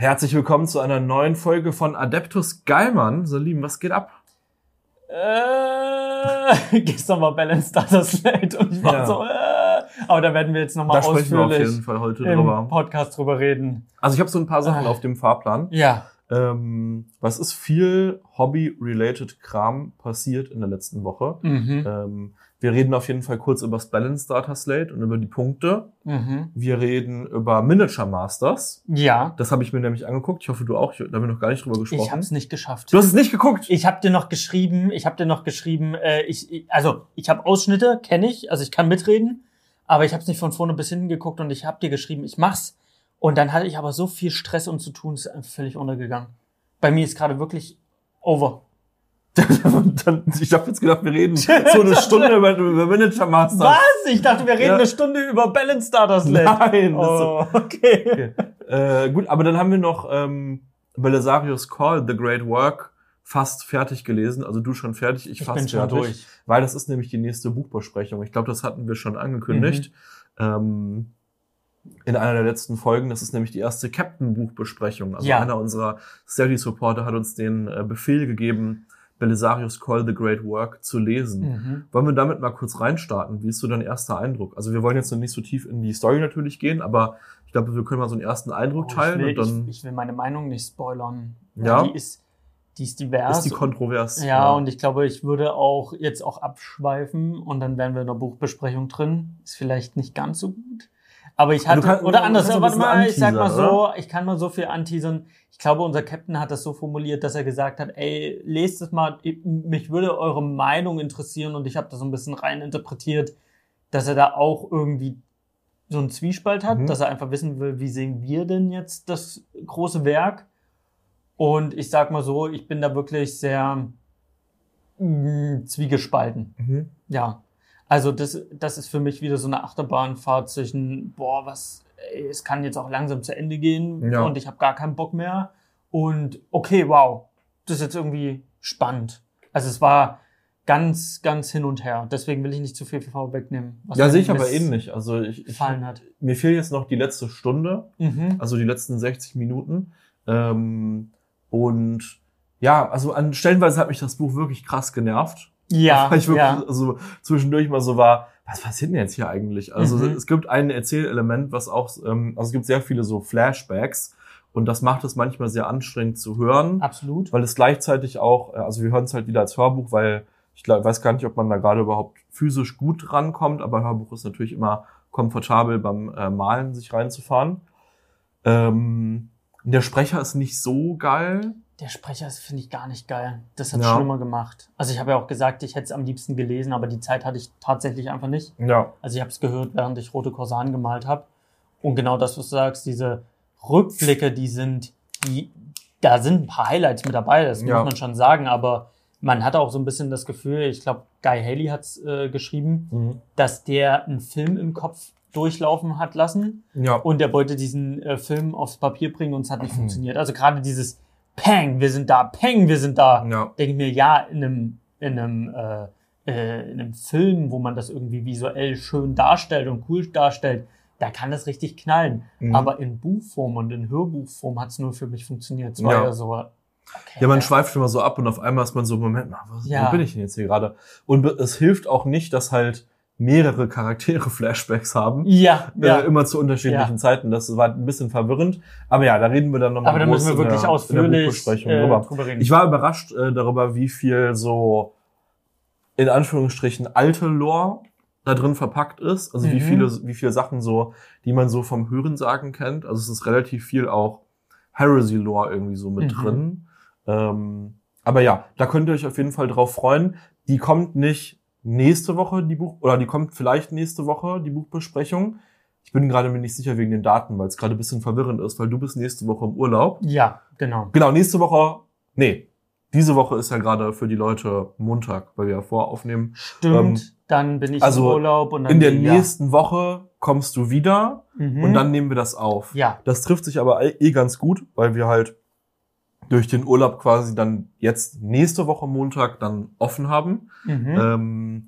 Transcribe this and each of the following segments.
Herzlich willkommen zu einer neuen Folge von Adeptus Geilmann. So lieben, was geht ab? Gestern war Balance Starter Slate und ich war so, aber da werden wir jetzt nochmal ausführlich wir auf jeden Fall heute im Podcast drüber reden. Also ich habe so ein paar Sachen auf dem Fahrplan. Ja. Was ist viel Hobby-related Kram passiert in der letzten Woche? Wir reden auf jeden Fall kurz über das Balance Starter Slate und über die Punkte. Wir reden über Miniature Masters. Ja. Das habe ich mir nämlich angeguckt. Ich hoffe, du auch. Da haben wir noch gar nicht drüber gesprochen. Ich habe es nicht geschafft. Du hast es nicht geguckt? Ich habe dir noch geschrieben, ich habe Ausschnitte, kenne ich, also ich kann mitreden, aber ich habe es nicht von vorne bis hinten geguckt und ich habe dir geschrieben, ich mach's. Und dann hatte ich aber so viel Stress und zu tun, es ist einfach völlig untergegangen. Bei mir ist gerade wirklich over. Ich habe jetzt gedacht, wir reden so eine Stunde über Miniature Masters. Was? Ich dachte, wir reden eine Stunde über Balance Starter Slate. Nein. Okay. Gut, aber dann haben wir noch Belisarius Call, The Great Work, fast fertig gelesen. Also du schon fertig, ich fast bin schon fertig. durch. Weil das ist nämlich die nächste Buchbesprechung. Ich glaube, das hatten wir schon angekündigt. In einer der letzten Folgen. Das ist nämlich die erste Captain-Buchbesprechung. Also einer unserer Steady-Supporter hat uns den Befehl gegeben, Belisarius Call, The Great Work zu lesen. Wollen wir damit mal kurz reinstarten? Wie ist so dein erster Eindruck? Also wir wollen jetzt noch nicht so tief in die Story natürlich gehen, aber ich glaube, wir können mal so einen ersten Eindruck teilen. Ich will meine Meinung nicht spoilern. Ja. Die ist divers. Ist die kontrovers. Ja, und ich glaube, ich würde auch jetzt abschweifen und dann wären wir in der Buchbesprechung drin. Ist vielleicht nicht ganz so gut. Aber ich hatte, ich kann mal so viel anteasern. Ich glaube, unser Captain hat das so formuliert, dass er gesagt hat, ey, lest es mal, mich würde eure Meinung interessieren und ich habe das so ein bisschen rein interpretiert, dass er da auch irgendwie so einen Zwiespalt hat, dass er einfach wissen will, wie sehen wir denn jetzt das große Werk? Und ich sag mal so, ich bin da wirklich sehr zwiegespalten. Ja. Also das ist für mich wieder so eine Achterbahnfahrt zwischen, es kann jetzt auch langsam zu Ende gehen und ich habe gar keinen Bock mehr. Und okay, wow, das ist jetzt irgendwie spannend. Also es war ganz, ganz hin und her. Deswegen will ich nicht zu viel vorwegnehmen. Ja, sehe ich aber ähnlich. Also gefallen hat. Mir fehlt jetzt noch die letzte Stunde, also die letzten 60 Minuten. Und ja, also an Stellenweise hat mich das Buch wirklich krass genervt. Ja, weil ich wirklich also zwischendurch mal so war, was passiert denn jetzt hier eigentlich? Also es gibt ein Erzählelement, was auch, also es gibt sehr viele so Flashbacks und das macht es manchmal sehr anstrengend zu hören. Absolut. Weil es gleichzeitig auch, also wir hören es halt wieder als Hörbuch, weil ich weiß gar nicht, ob man da gerade überhaupt physisch gut rankommt, aber Hörbuch ist natürlich immer komfortabel beim Malen sich reinzufahren. Der Sprecher ist nicht so geil. Der Sprecher finde ich gar nicht geil. Das hat schlimmer gemacht. Also ich habe ja auch gesagt, ich hätte es am liebsten gelesen, aber die Zeit hatte ich tatsächlich einfach nicht. Ja. Also ich habe es gehört, während ich Rote Korsan gemalt habe. Und genau das, was du sagst, diese Rückblicke, da sind ein paar Highlights mit dabei, das muss man schon sagen, aber man hat auch so ein bisschen das Gefühl, ich glaube, Guy Haley hat es geschrieben, dass der einen Film im Kopf durchlaufen hat lassen. Ja. Und der wollte diesen Film aufs Papier bringen und es hat nicht funktioniert. Also gerade dieses Peng, wir sind da, Peng, wir sind da. Ja. Denke ich mir, in einem Film, wo man das irgendwie visuell schön darstellt und cool darstellt, da kann das richtig knallen. Aber in Buchform und in Hörbuchform hat es nur für mich funktioniert. Es war ja so, okay. Ja, man schweift immer so ab und auf einmal ist man so, Moment mal, wo bin ich denn jetzt hier gerade? Und es hilft auch nicht, dass halt mehrere Charaktere Flashbacks haben. Immer zu unterschiedlichen Zeiten. Das war ein bisschen verwirrend. Aber ja, da reden wir dann nochmal groß müssen wir wirklich ausführlich drüber reden. Ich war überrascht darüber, wie viel so in Anführungsstrichen alte Lore da drin verpackt ist. Also wie viele Sachen so, die man so vom Hörensagen kennt. Also es ist relativ viel auch Heresy-Lore irgendwie so mit drin. Aber ja, da könnt ihr euch auf jeden Fall drauf freuen. Die kommt nicht nächste Woche die kommt vielleicht nächste Woche, die Buchbesprechung. Ich bin gerade mir nicht sicher wegen den Daten, weil es gerade ein bisschen verwirrend ist, weil du bist nächste Woche im Urlaub. Ja, genau. Genau, diese Woche ist ja gerade für die Leute Montag, weil wir ja voraufnehmen. Stimmt, dann bin ich im Urlaub. Und dann in der nächsten Woche kommst du wieder und dann nehmen wir das auf. Ja. Das trifft sich aber ganz gut, weil wir halt durch den Urlaub quasi dann jetzt nächste Woche Montag dann offen haben.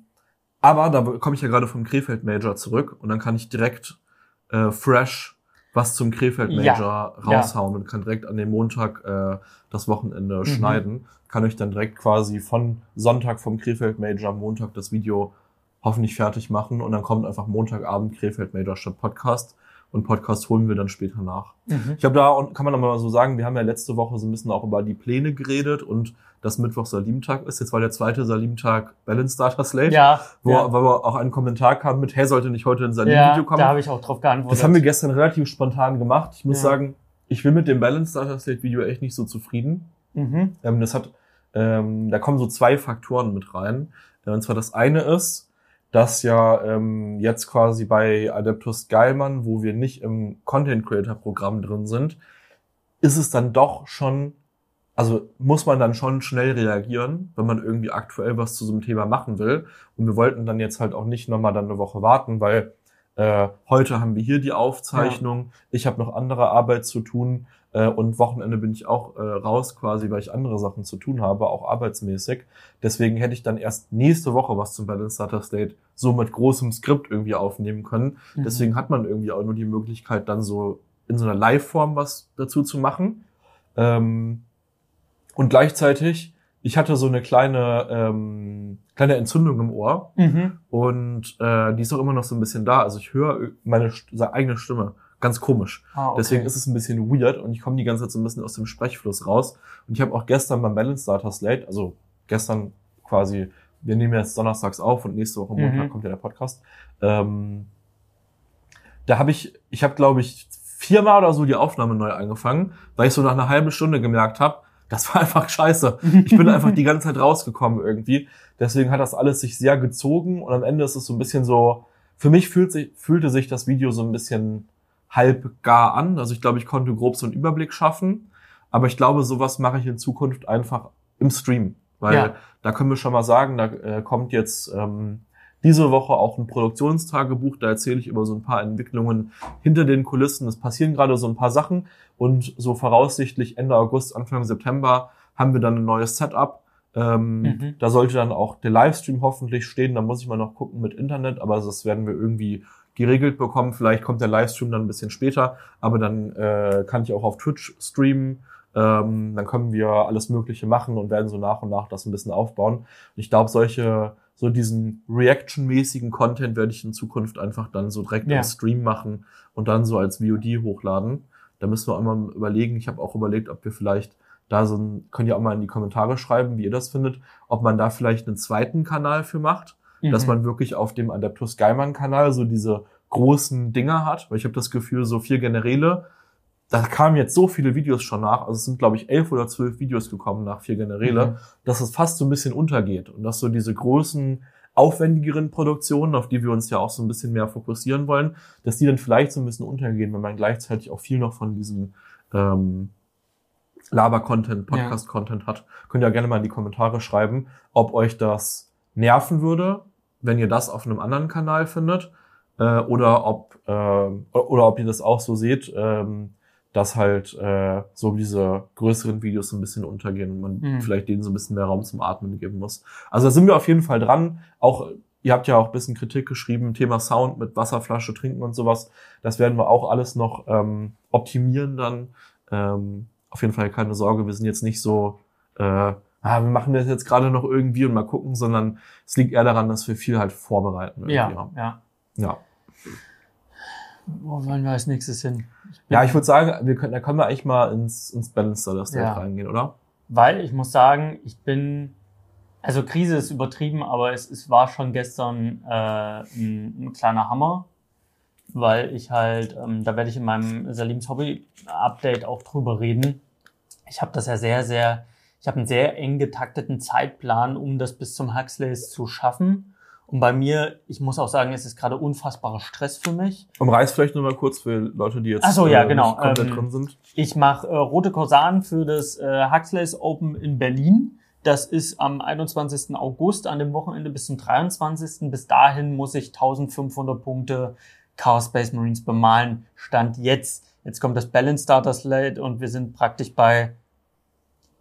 Aber da komme ich ja gerade vom Krefeld Major zurück und dann kann ich direkt fresh was zum Krefeld-Major raushauen und kann direkt an dem Montag das Wochenende schneiden. Kann euch dann direkt quasi von Sonntag vom Krefeld-Major am Montag das Video hoffentlich fertig machen und dann kommt einfach Montagabend Krefeld-Major statt Podcast. Und Podcast holen wir dann später nach. Ich glaube, da kann man nochmal so sagen, wir haben ja letzte Woche so ein bisschen auch über die Pläne geredet und dass Mittwoch Salim-Tag ist. Jetzt war der zweite Salim-Tag Balance Starter Slate, wo auch ein Kommentar kam mit, hey, sollte nicht heute ein Salim-Video kommen? Da habe ich auch drauf geantwortet. Das haben wir gestern relativ spontan gemacht. Ich muss sagen, ich bin mit dem Balance Starter Slate Video echt nicht so zufrieden. Da kommen so zwei Faktoren mit rein. Und zwar das eine ist, dass ja jetzt quasi bei Adeptus Geilmann, wo wir nicht im Content-Creator-Programm drin sind, ist es dann doch schon, also muss man dann schon schnell reagieren, wenn man irgendwie aktuell was zu so einem Thema machen will. Und wir wollten dann jetzt halt auch nicht nochmal dann eine Woche warten, weil heute haben wir hier die Aufzeichnung, ich habe noch andere Arbeit zu tun und Wochenende bin ich auch raus quasi, weil ich andere Sachen zu tun habe, auch arbeitsmäßig. Deswegen hätte ich dann erst nächste Woche was zum Balance Starter Slate so mit großem Skript irgendwie aufnehmen können. Deswegen hat man irgendwie auch nur die Möglichkeit, dann so in so einer Live-Form was dazu zu machen. Und gleichzeitig, ich hatte so eine kleine Entzündung im Ohr und die ist auch immer noch so ein bisschen da. Also ich höre meine eigene Stimme. Ganz komisch. Okay. Deswegen ist es ein bisschen weird und ich komme die ganze Zeit so ein bisschen aus dem Sprechfluss raus. Und ich habe auch gestern beim Balance Starter Slate, also gestern quasi, wir nehmen jetzt donnerstags auf und nächste Woche Montag kommt ja der Podcast. Da habe ich glaube ich 4-mal oder so die Aufnahme neu angefangen, weil ich so nach einer halben Stunde gemerkt habe, das war einfach scheiße. Ich bin einfach die ganze Zeit rausgekommen irgendwie. Deswegen hat das alles sich sehr gezogen und am Ende ist es so ein bisschen so, für mich fühlte sich das Video so ein bisschen halb gar an. Also ich glaube, ich konnte grob so einen Überblick schaffen. Aber ich glaube, sowas mache ich in Zukunft einfach im Stream. Weil da können wir schon mal sagen, da kommt jetzt diese Woche auch ein Produktionstagebuch. Da erzähle ich über so ein paar Entwicklungen hinter den Kulissen. Es passieren gerade so ein paar Sachen. Und so voraussichtlich Ende August, Anfang September haben wir dann ein neues Setup. Da sollte dann auch der Livestream hoffentlich stehen. Da muss ich mal noch gucken mit Internet. Aber das werden wir irgendwie geregelt bekommen. Vielleicht kommt der Livestream dann ein bisschen später, aber dann kann ich auch auf Twitch streamen. Dann können wir alles Mögliche machen und werden so nach und nach das ein bisschen aufbauen. Und ich glaube, so diesen Reaction-mäßigen Content werde ich in Zukunft einfach dann so direkt im Stream machen und dann so als VOD hochladen. Da müssen wir auch mal überlegen. Ich habe auch überlegt, ob wir vielleicht könnt ihr auch mal in die Kommentare schreiben, wie ihr das findet, ob man da vielleicht einen zweiten Kanal für macht. Dass man wirklich auf dem Adeptus Geilmann-Kanal so diese großen Dinger hat. Weil ich habe das Gefühl, so 4 Generäle, da kamen jetzt so viele Videos schon nach. Also es sind, glaube ich, 11 oder 12 Videos gekommen nach 4 Generäle, dass es fast so ein bisschen untergeht. Und dass so diese großen, aufwendigeren Produktionen, auf die wir uns ja auch so ein bisschen mehr fokussieren wollen, dass die dann vielleicht so ein bisschen untergehen, wenn man gleichzeitig auch viel noch von diesem Laber-Content, Podcast-Content hat. Könnt ihr ja gerne mal in die Kommentare schreiben, ob euch das nerven würde, wenn ihr das auf einem anderen Kanal findet, oder ob ihr das auch so seht, dass halt so diese größeren Videos so ein bisschen untergehen und man vielleicht denen so ein bisschen mehr Raum zum Atmen geben muss. Also da sind wir auf jeden Fall dran. Auch ihr habt ja auch ein bisschen Kritik geschrieben, Thema Sound mit Wasserflasche trinken und sowas. Das werden wir auch alles noch optimieren dann. Auf jeden Fall keine Sorge, wir sind jetzt nicht so wir machen das jetzt gerade noch irgendwie und mal gucken, sondern es liegt eher daran, dass wir viel halt vorbereiten. Ja. Wo wollen wir als nächstes hin? Ich würde sagen, da können wir eigentlich mal ins Balance Starter Slate reingehen, oder? Weil ich muss sagen, also Krise ist übertrieben, aber es war schon gestern ein kleiner Hammer, weil ich halt, da werde ich in meinem Salims Hobby Update auch drüber reden. Ich habe das ja ich habe einen sehr eng getakteten Zeitplan, um das bis zum Huxleys zu schaffen. Und bei mir, ich muss auch sagen, es ist gerade unfassbarer Stress für mich. Umreiß vielleicht nur mal kurz für Leute, die jetzt nicht komplett drin sind. Ich mache Rote Korsan für das Huxleys Open in Berlin. Das ist am 21. August, an dem Wochenende bis zum 23. Bis dahin muss ich 1500 Punkte Chaos Space Marines bemalen. Stand jetzt. Jetzt kommt das Balance Starter Slate und wir sind praktisch bei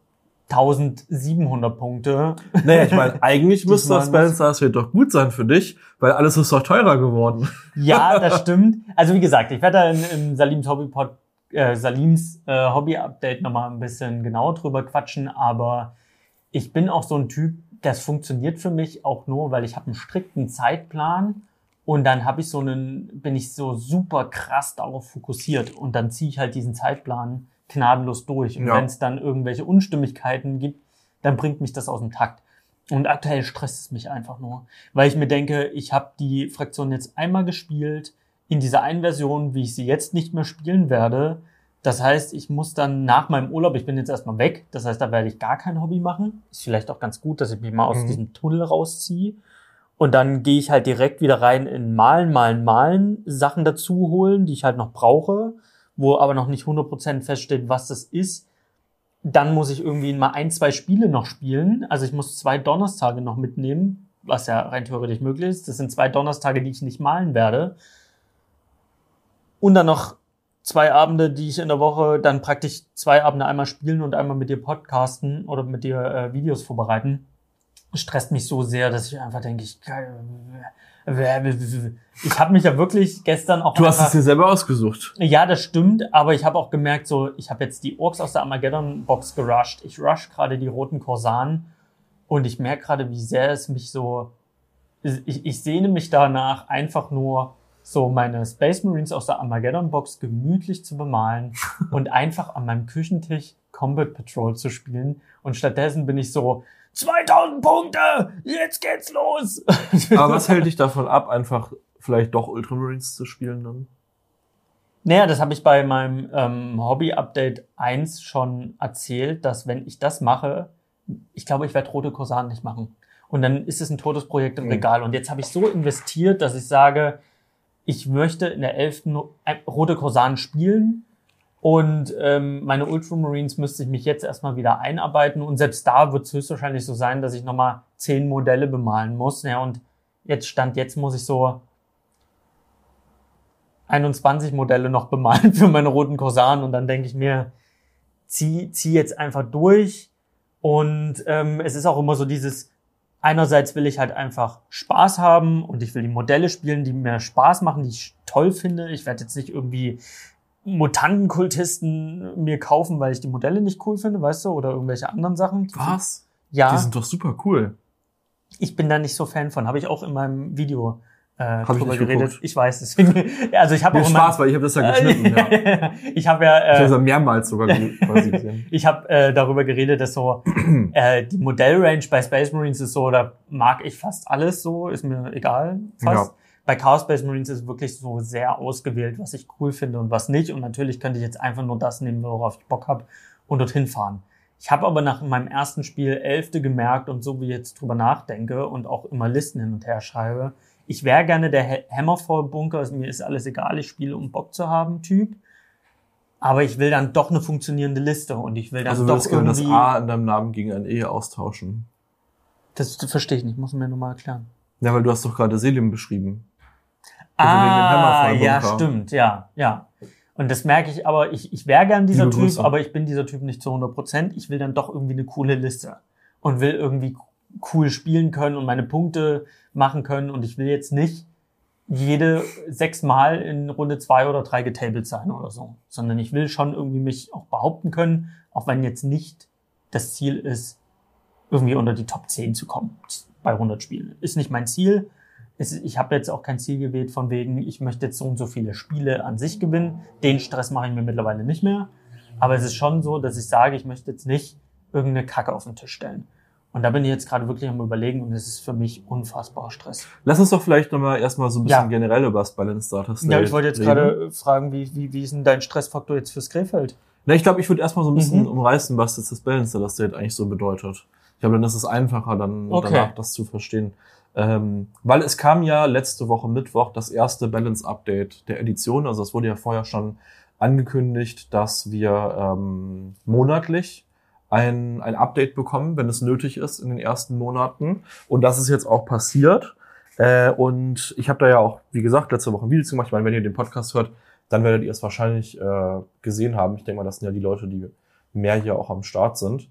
1700 Punkte. Naja, ich meine, eigentlich müsste das Balance Stars doch gut sein für dich, weil alles ist doch teurer geworden. Ja, das stimmt. Also wie gesagt, ich werde da in Salims Hobby-Update nochmal ein bisschen genauer drüber quatschen, aber ich bin auch so ein Typ, das funktioniert für mich auch nur, weil ich habe einen strikten Zeitplan und dann bin ich so super krass darauf fokussiert und dann ziehe ich halt diesen Zeitplan gnadenlos durch. Und wenn es dann irgendwelche Unstimmigkeiten gibt, dann bringt mich das aus dem Takt. Und aktuell stresst es mich einfach nur, weil ich mir denke, ich habe die Fraktion jetzt einmal gespielt, in dieser einen Version, wie ich sie jetzt nicht mehr spielen werde. Das heißt, ich muss dann nach meinem Urlaub, ich bin jetzt erstmal weg, das heißt, da werde ich gar kein Hobby machen. Ist vielleicht auch ganz gut, dass ich mich mal aus diesem Tunnel rausziehe. Und dann gehe ich halt direkt wieder rein in Malen, Sachen dazu holen, die ich halt noch brauche, wo aber noch nicht 100% feststeht, was das ist. Dann muss ich irgendwie mal 1-2 Spiele noch spielen. Also ich muss 2 Donnerstage noch mitnehmen, was ja rein theoretisch möglich ist. Das sind 2 Donnerstage, die ich nicht malen werde. Und dann noch 2 Abende, die ich in der Woche dann praktisch 2 Abende einmal spielen und einmal mit dir podcasten oder mit dir Videos vorbereiten. Stresst mich so sehr, dass ich einfach denke, ich habe mich ja wirklich gestern auch... Du hast es dir selber ausgesucht. Ja, das stimmt, aber ich habe auch gemerkt, so ich habe jetzt die Orks aus der Armageddon-Box gerusht. Ich rush gerade die roten Korsaren und ich merke gerade, wie sehr es mich so... Ich sehne mich danach, einfach nur so meine Space Marines aus der Armageddon-Box gemütlich zu bemalen und einfach an meinem Küchentisch Combat Patrol zu spielen. Und stattdessen bin ich so... 2000 Punkte! Jetzt geht's los! Aber was hält dich davon ab, einfach vielleicht doch Ultramarines zu spielen dann? Naja, das habe ich bei meinem Hobby-Update 1 schon erzählt, dass wenn ich das mache, ich glaube, ich werde rote Korsaren nicht machen. Und dann ist es ein totes Projekt im Regal. Und jetzt habe ich so investiert, dass ich sage, ich möchte in der 11. rote Korsaren spielen. Und meine Ultramarines müsste ich mich jetzt erstmal wieder einarbeiten. Und selbst da wird es höchstwahrscheinlich so sein, dass ich nochmal 10 Modelle bemalen muss. Ja, und jetzt muss ich so 21 Modelle noch bemalen für meine roten Korsaren. Und dann denke ich mir, zieh jetzt einfach durch. Und es ist auch immer so einerseits will ich halt einfach Spaß haben und ich will die Modelle spielen, die mir Spaß machen, die ich toll finde. Ich werde jetzt nicht irgendwie Mutantenkultisten mir kaufen, weil ich die Modelle nicht cool finde, weißt du, oder irgendwelche anderen Sachen. Was? Ja. Die sind doch super cool. Ich bin da nicht so Fan von. Habe ich auch in meinem Video drüber geredet. Geguckt. Ich weiß, deswegen. Also ich habe auch Spaß, weil ich habe das ja geschnitten. Ja. Ich habe ja. Ich habe ja mehrmals sogar quasi gesehen. Ich habe darüber geredet, dass so die Modellrange bei Space Marines ist so, da mag ich fast alles so, ist mir egal fast. Ja. Bei Chaos Space Marines ist es wirklich so sehr ausgewählt, was ich cool finde und was nicht. Und natürlich könnte ich jetzt einfach nur das nehmen, worauf ich Bock habe und dorthin fahren. Ich habe aber nach meinem ersten Spiel 11. gemerkt und so wie ich jetzt drüber nachdenke und auch immer Listen hin und her schreibe, ich wäre gerne der Hammerfall-Bunker, also mir ist alles egal, ich spiele, um Bock zu haben, Typ. Aber ich will dann doch eine funktionierende Liste und ich will dann also doch irgendwie... Also du das A in deinem Namen gegen ein E austauschen. Das verstehe ich nicht, muss mir nur mal erklären. Ja, weil du hast doch gerade Selim beschrieben. Ja, stimmt, ja. Und das merke ich aber, ich wäre gern dieser Typ, aber ich bin dieser Typ nicht zu 100%. Ich will dann doch irgendwie eine coole Liste und will irgendwie cool spielen können und meine Punkte machen können und ich will jetzt nicht jede 6 Mal in Runde 2 oder 3 getabled sein oder so, sondern ich will schon irgendwie mich auch behaupten können, auch wenn jetzt nicht das Ziel ist, irgendwie unter die Top 10 zu kommen bei 100 Spielen. Ist nicht mein Ziel. Ich habe jetzt auch kein Ziel gewählt von wegen, ich möchte jetzt so und so viele Spiele an sich gewinnen. Den Stress mache ich mir mittlerweile nicht mehr. Aber es ist schon so, dass ich sage, ich möchte jetzt nicht irgendeine Kacke auf den Tisch stellen. Und da bin ich jetzt gerade wirklich am Überlegen und es ist für mich unfassbarer Stress. Lass uns doch vielleicht nochmal erstmal so ein bisschen generell über das Balance Starter State reden. Ja, ich wollte jetzt gerade fragen, wie ist denn dein Stressfaktor jetzt fürs Krefeld? Na, ich glaube, ich würde erstmal so ein bisschen umreißen, was jetzt das Balance Starter State eigentlich so bedeutet. Ich glaube, dann ist es einfacher, danach das zu verstehen. Weil es kam ja letzte Woche Mittwoch das erste Balance Update der Edition. Also es wurde ja vorher schon angekündigt, dass wir monatlich ein Update bekommen, wenn es nötig ist in den ersten Monaten. Und das ist jetzt auch passiert. Und ich habe da ja auch, wie gesagt, letzte Woche ein Video gemacht. Ich meine, wenn ihr den Podcast hört, dann werdet ihr es wahrscheinlich gesehen haben. Ich denke mal, das sind ja die Leute, die mehr hier auch am Start sind.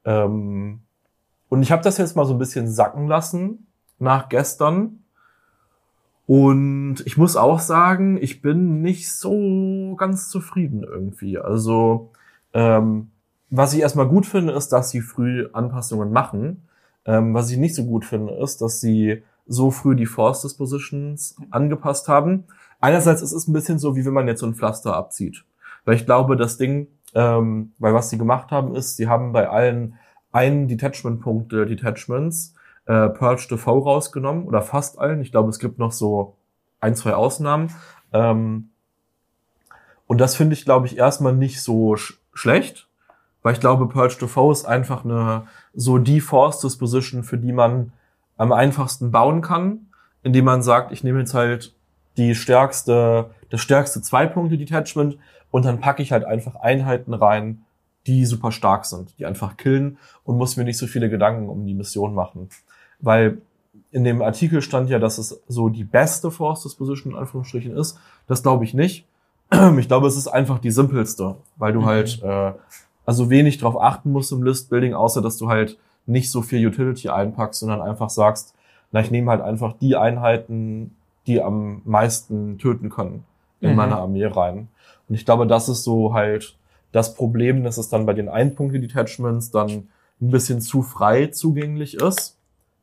Und ich habe das jetzt mal so ein bisschen sacken lassen nach gestern. Und ich muss auch sagen, ich bin nicht so ganz zufrieden irgendwie. Also, was ich erstmal gut finde, ist, dass sie früh Anpassungen machen. Was ich nicht so gut finde, ist, dass sie so früh die Force Dispositions angepasst haben. Einerseits ist es ein bisschen so, wie wenn man jetzt so ein Pflaster abzieht. Weil ich glaube, das Ding, weil was sie gemacht haben, ist, sie haben bei allen einen Detachments Purge the Foe rausgenommen, oder fast allen. Ich glaube, es gibt noch so 1, 2 Ausnahmen. Und das finde ich, glaube ich, erstmal nicht so schlecht, weil ich glaube, Purge the Foe ist einfach die Force Disposition, für die man am einfachsten bauen kann, indem man sagt, ich nehme jetzt halt das stärkste 2-Punkte-Detachment und dann packe ich halt einfach Einheiten rein, die super stark sind, die einfach killen und muss mir nicht so viele Gedanken um die Mission machen. Weil in dem Artikel stand ja, dass es so die beste Force Disposition in Anführungsstrichen ist. Das glaube ich nicht. Ich glaube, es ist einfach die simpelste, weil du halt wenig drauf achten musst im List-Building, außer dass du halt nicht so viel Utility einpackst, sondern einfach sagst, ich nehme halt einfach die Einheiten, die am meisten töten können, in meine Armee rein. Und ich glaube, das ist so halt das Problem, dass es dann bei den Ein-Punkte-Detachments dann ein bisschen zu frei zugänglich ist.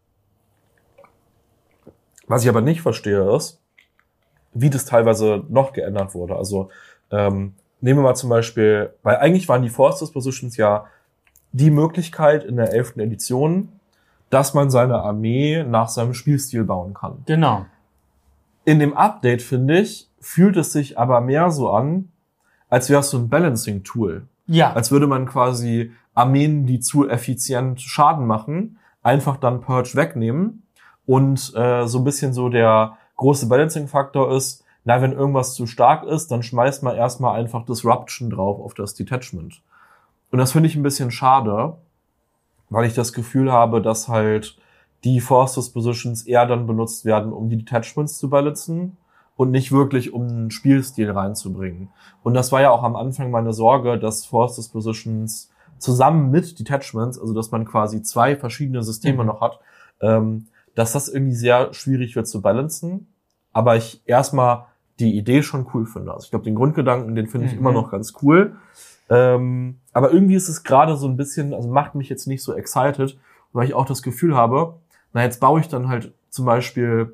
Was ich aber nicht verstehe ist, wie das teilweise noch geändert wurde. Also nehmen wir mal zum Beispiel, weil eigentlich waren die Force Dispositions ja die Möglichkeit in der 11. Edition, dass man seine Armee nach seinem Spielstil bauen kann. Genau. In dem Update, finde ich, fühlt es sich aber mehr so an, als wäre es so ein Balancing-Tool. Ja. Als würde man quasi Armeen, die zu effizient Schaden machen, einfach dann Purge wegnehmen. Und so ein bisschen so der große Balancing-Faktor ist, wenn irgendwas zu stark ist, dann schmeißt man erstmal einfach Disruption drauf auf das Detachment. Und das finde ich ein bisschen schade, weil ich das Gefühl habe, dass halt die Force Dispositions eher dann benutzt werden, um die Detachments zu balancen und nicht wirklich, um einen Spielstil reinzubringen. Und das war ja auch am Anfang meine Sorge, dass Force Dispositions zusammen mit Detachments, also dass man quasi 2 verschiedene Systeme noch hat, dass das irgendwie sehr schwierig wird zu balancen. Aber ich erstmal die Idee schon cool finde. Also ich glaube, den Grundgedanken, den finde ich immer noch ganz cool. Aber irgendwie ist es gerade so ein bisschen, also macht mich jetzt nicht so excited, weil ich auch das Gefühl habe, jetzt baue ich dann halt zum Beispiel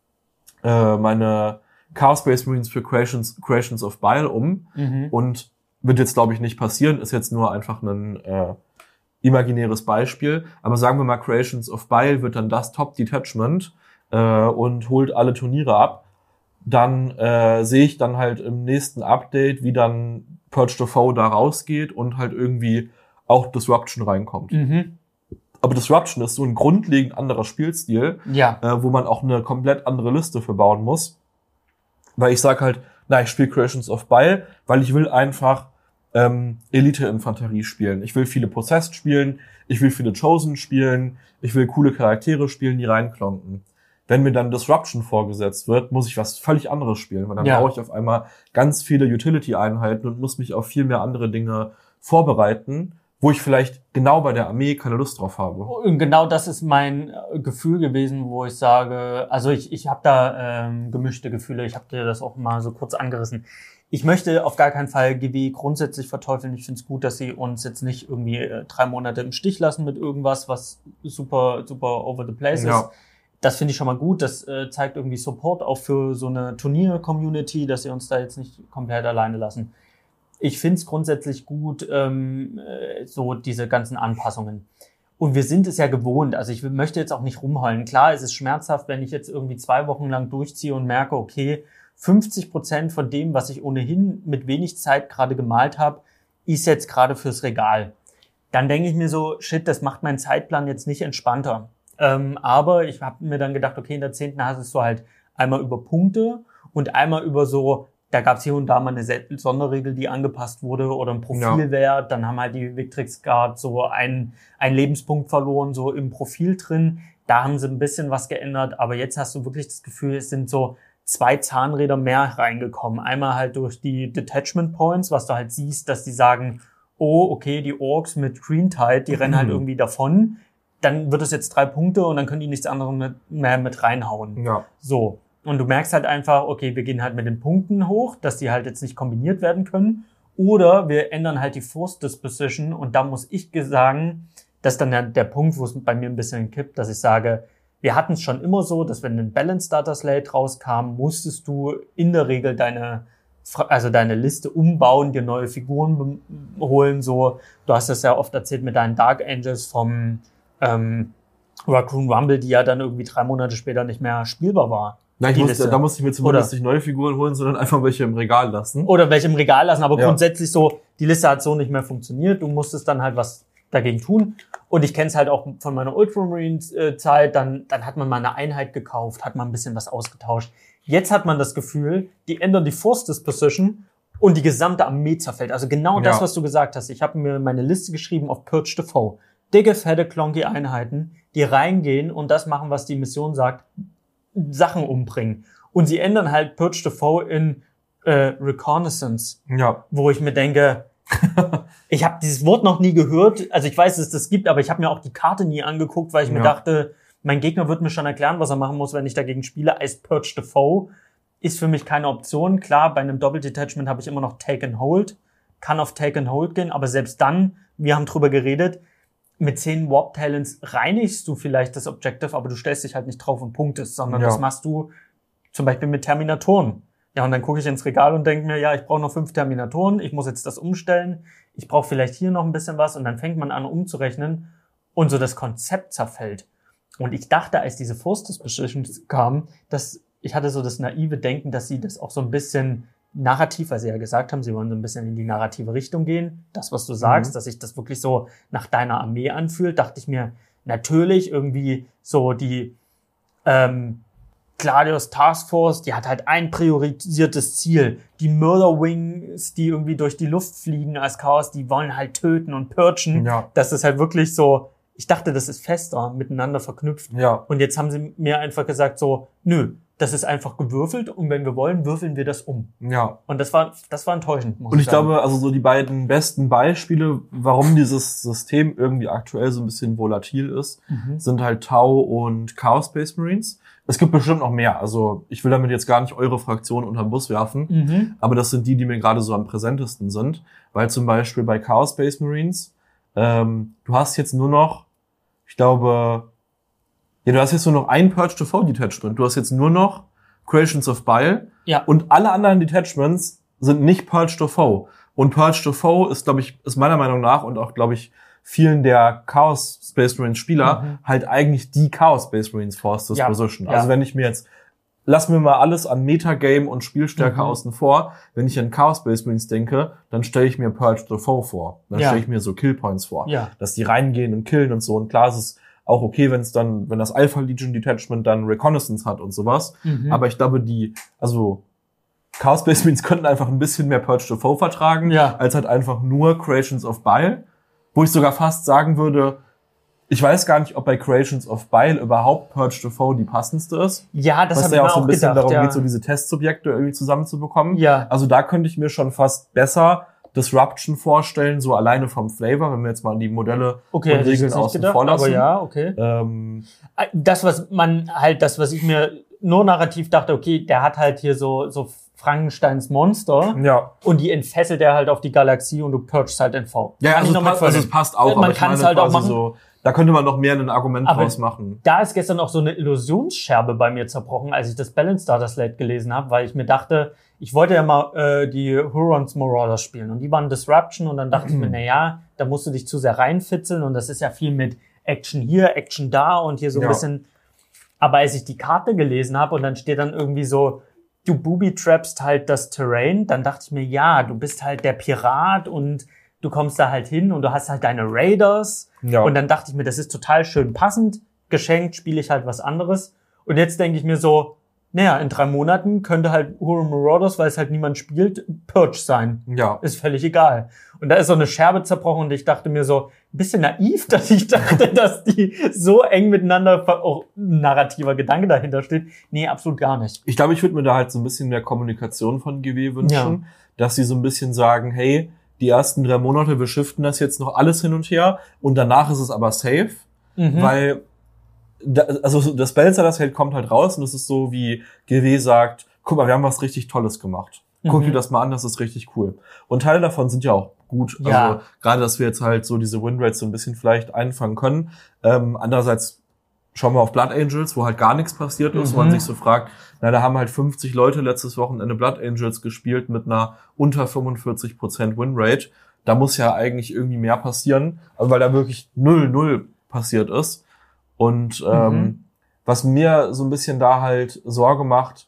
meine Chaos Space Marines für Creations of Bile um und wird jetzt, glaube ich, nicht passieren, ist jetzt nur einfach ein imaginäres Beispiel, aber sagen wir mal, Creations of Bile wird dann das Top-Detachment und holt alle Turniere ab, dann sehe ich dann halt im nächsten Update, wie dann Purge the Foe da rausgeht und halt irgendwie auch Disruption reinkommt. Aber Disruption ist so ein grundlegend anderer Spielstil, wo man auch eine komplett andere Liste für bauen muss. Weil ich sage halt, ich spiele Creations of Bile, weil ich will einfach Elite-Infanterie spielen. Ich will viele Possessed spielen, ich will viele Chosen spielen, ich will coole Charaktere spielen, die reinklonken. Wenn mir dann Disruption vorgesetzt wird, muss ich was völlig anderes spielen, weil dann brauche ich auf einmal ganz viele Utility-Einheiten und muss mich auf viel mehr andere Dinge vorbereiten, wo ich vielleicht genau bei der Armee keine Lust drauf habe. Und genau das ist mein Gefühl gewesen, wo ich sage, also ich habe da gemischte Gefühle, ich habe dir das auch mal so kurz angerissen. Ich möchte auf gar keinen Fall GW grundsätzlich verteufeln. Ich finde es gut, dass sie uns jetzt nicht irgendwie 3 Monate im Stich lassen mit irgendwas, was super, super over the place ist. Das finde ich schon mal gut. Das zeigt irgendwie Support auch für so eine Turnier-Community, dass sie uns da jetzt nicht komplett alleine lassen. Ich finde es grundsätzlich gut, so diese ganzen Anpassungen. Und wir sind es ja gewohnt. Also ich möchte jetzt auch nicht rumheulen. Klar, es ist schmerzhaft, wenn ich jetzt irgendwie 2 Wochen lang durchziehe und merke, okay, 50% von dem, was ich ohnehin mit wenig Zeit gerade gemalt habe, ist jetzt gerade fürs Regal. Dann denke ich mir so, shit, das macht meinen Zeitplan jetzt nicht entspannter. Aber ich habe mir dann gedacht, okay, in der 10. hast du halt einmal über Punkte und einmal über so, da gab es hier und da mal eine Sonderregel, die angepasst wurde oder ein Profilwert. Dann haben halt die Victrix Guard so einen Lebenspunkt verloren, so im Profil drin. Da haben sie ein bisschen was geändert, aber jetzt hast du wirklich das Gefühl, es sind so 2 Zahnräder mehr reingekommen. Einmal halt durch die Detachment Points, was du halt siehst, dass die sagen, oh, okay, die Orks mit Green Tide, die rennen halt irgendwie davon, dann wird es jetzt 3 Punkte und dann können die nichts anderes mehr mit reinhauen. Ja. So. Und du merkst halt einfach, okay, wir gehen halt mit den Punkten hoch, dass die halt jetzt nicht kombiniert werden können. Oder wir ändern halt die Force Disposition und da muss ich sagen, das ist dann der Punkt, wo es bei mir ein bisschen kippt, dass ich sage, wir hatten es schon immer so, dass wenn ein Balanced Data Slate rauskam, musstest du in der Regel deine Liste umbauen, dir neue Figuren holen, so. Du hast das ja oft erzählt mit deinen Dark Angels vom Raccoon Rumble, die ja dann irgendwie 3 Monate später nicht mehr spielbar war. Nein, da musste ich mir zumindest nicht neue Figuren holen, sondern einfach welche im Regal lassen. Oder welche im Regal lassen, aber grundsätzlich so, die Liste hat so nicht mehr funktioniert, du musstest dann halt was dagegen tun. Und ich kenne es halt auch von meiner Ultramarine-Zeit, dann hat man mal eine Einheit gekauft, hat man ein bisschen was ausgetauscht. Jetzt hat man das Gefühl, die ändern die Force Disposition und die gesamte Armee zerfällt. Also genau das, was du gesagt hast. Ich habe mir meine Liste geschrieben auf Purge the Foe. Dicke, fette, klonky Einheiten, die reingehen und das machen, was die Mission sagt, Sachen umbringen. Und sie ändern halt Purge the Foe in Reconnaissance. Ja. Wo ich mir denke, ich habe dieses Wort noch nie gehört. Also ich weiß, dass es das gibt, aber ich habe mir auch die Karte nie angeguckt, weil ich mir dachte, mein Gegner wird mir schon erklären, was er machen muss, wenn ich dagegen spiele. Als Purge the Foe ist für mich keine Option. Klar, bei einem Doppel-Detachment habe ich immer noch Take and Hold. Kann auf Take and Hold gehen, aber selbst dann, wir haben drüber geredet, mit 10 Warp Talents reinigst du vielleicht das Objective, aber du stellst dich halt nicht drauf und punktest, sondern das machst du zum Beispiel mit Terminatoren. Ja, und dann gucke ich ins Regal und denke mir, ja, ich brauche noch 5 Terminatoren, ich muss jetzt das umstellen, ich brauche vielleicht hier noch ein bisschen was und dann fängt man an umzurechnen und so das Konzept zerfällt. Und ich dachte, als diese Force Dispositions kamen, ich hatte so das naive Denken, dass sie das auch so ein bisschen narrativ, weil sie ja gesagt haben, sie wollen so ein bisschen in die narrative Richtung gehen. Das, was du sagst, dass sich das wirklich so nach deiner Armee anfühlt, dachte ich mir, natürlich irgendwie so die Gladius Task Force, die hat halt ein priorisiertes Ziel. Die Murder Wings, die irgendwie durch die Luft fliegen als Chaos, die wollen halt töten und purgen. Ja. Das ist halt wirklich so, ich dachte, das ist fester, miteinander verknüpft. Ja. Und jetzt haben sie mir einfach gesagt so, nö, das ist einfach gewürfelt und wenn wir wollen, würfeln wir das um. Ja. Und das war enttäuschend, muss ich sagen. Und ich glaube, also so die beiden besten Beispiele, warum dieses System irgendwie aktuell so ein bisschen volatil ist, sind halt Tau und Chaos Space Marines. Es gibt bestimmt noch mehr. Also ich will damit jetzt gar nicht eure Fraktion unter den Bus werfen, aber das sind die mir gerade so am präsentesten sind. Weil zum Beispiel bei Chaos Space Marines, du hast jetzt nur noch, ich glaube, du hast jetzt nur noch ein Purge the Foe Detachment. Du hast jetzt nur noch Creations of Bile. Ja. Und alle anderen Detachments sind nicht Purge the Foe. Und Purge the Foe ist, glaube ich, ist meiner Meinung nach und auch, glaube ich, vielen der Chaos Space Marines Spieler halt eigentlich die Chaos Space Marines Force Disposition. Ja. Also wenn ich mir jetzt, lassen wir mal alles an Metagame und Spielstärke außen vor. Wenn ich an Chaos Space Marines denke, dann stelle ich mir Purge the Foe vor. Dann stelle ich mir so Killpoints vor. Ja. Dass die reingehen und killen und so. Und klar, es ist auch okay, wenn das Alpha Legion Detachment dann Reconnaissance hat und sowas. Aber ich glaube, Chaos Space Marines könnten einfach ein bisschen mehr Purge the Foe vertragen, als halt einfach nur Creations of Bile. Wo ich sogar fast sagen würde, ich weiß gar nicht, ob bei Creations of Bile überhaupt Purge the Foe die passendste ist. Ja, das habe ich mir auch so ein bisschen gedacht, darum geht, so diese Testsubjekte irgendwie zusammenzubekommen. Ja. Also da könnte ich mir schon fast besser Disruption vorstellen, so alleine vom Flavor, wenn wir jetzt mal die Modelle und Regeln außen vor lassen. Aber ja, okay. Das, was ich mir nur narrativ dachte, okay, der hat halt hier so Frankensteins Monster. Ja. Und die entfesselt er halt auf die Galaxie und du purgst halt in V. Ja, es passt auch. Man kann es halt auch machen. So, da könnte man noch mehr ein Argument draus machen. Da ist gestern auch so eine Illusionsscherbe bei mir zerbrochen, als ich das Balanced Data Slate gelesen habe, weil ich mir dachte, ich wollte ja mal die Hurons Marauders spielen und die waren Disruption und dann dachte ich mir, da musst du dich zu sehr reinfitzeln und das ist ja viel mit Action hier, Action da und hier so ein bisschen. Aber als ich die Karte gelesen habe und dann steht dann irgendwie so, du booby-trappst halt das Terrain, dann dachte ich mir, du bist halt der Pirat und du kommst da halt hin und du hast halt deine Raiders. Ja. Und dann dachte ich mir, das ist total schön passend. Geschenkt spiele ich halt was anderes. Und jetzt denke ich mir so, in 3 Monaten könnte halt Huron Marauders, weil es halt niemand spielt, Purge sein. Ja. Ist völlig egal. Und da ist so eine Scherbe zerbrochen und ich dachte mir so, ein bisschen naiv, dass ich dachte, dass die so eng miteinander, auch ein narrativer Gedanke dahinter steht. Nee, absolut gar nicht. Ich glaube, ich würde mir da halt so ein bisschen mehr Kommunikation von GW wünschen, dass sie so ein bisschen sagen, hey, die ersten 3 Monate, wir shiften das jetzt noch alles hin und her und danach ist es aber safe, weil also das Spellseller-Set kommt halt raus und es ist so, wie GW sagt, guck mal, wir haben was richtig Tolles gemacht. Guck dir das mal an, das ist richtig cool. Und Teile davon sind ja auch gut. Ja. Also gerade, dass wir jetzt halt so diese Winrates so ein bisschen vielleicht einfangen können. Andererseits schauen wir auf Blood Angels, wo halt gar nichts passiert ist, wo man sich so fragt, na, da haben halt 50 Leute letztes Wochenende Blood Angels gespielt mit einer unter 45% Winrate. Da muss ja eigentlich irgendwie mehr passieren, also weil da wirklich 0-0 passiert ist. Und was mir so ein bisschen da halt Sorge macht,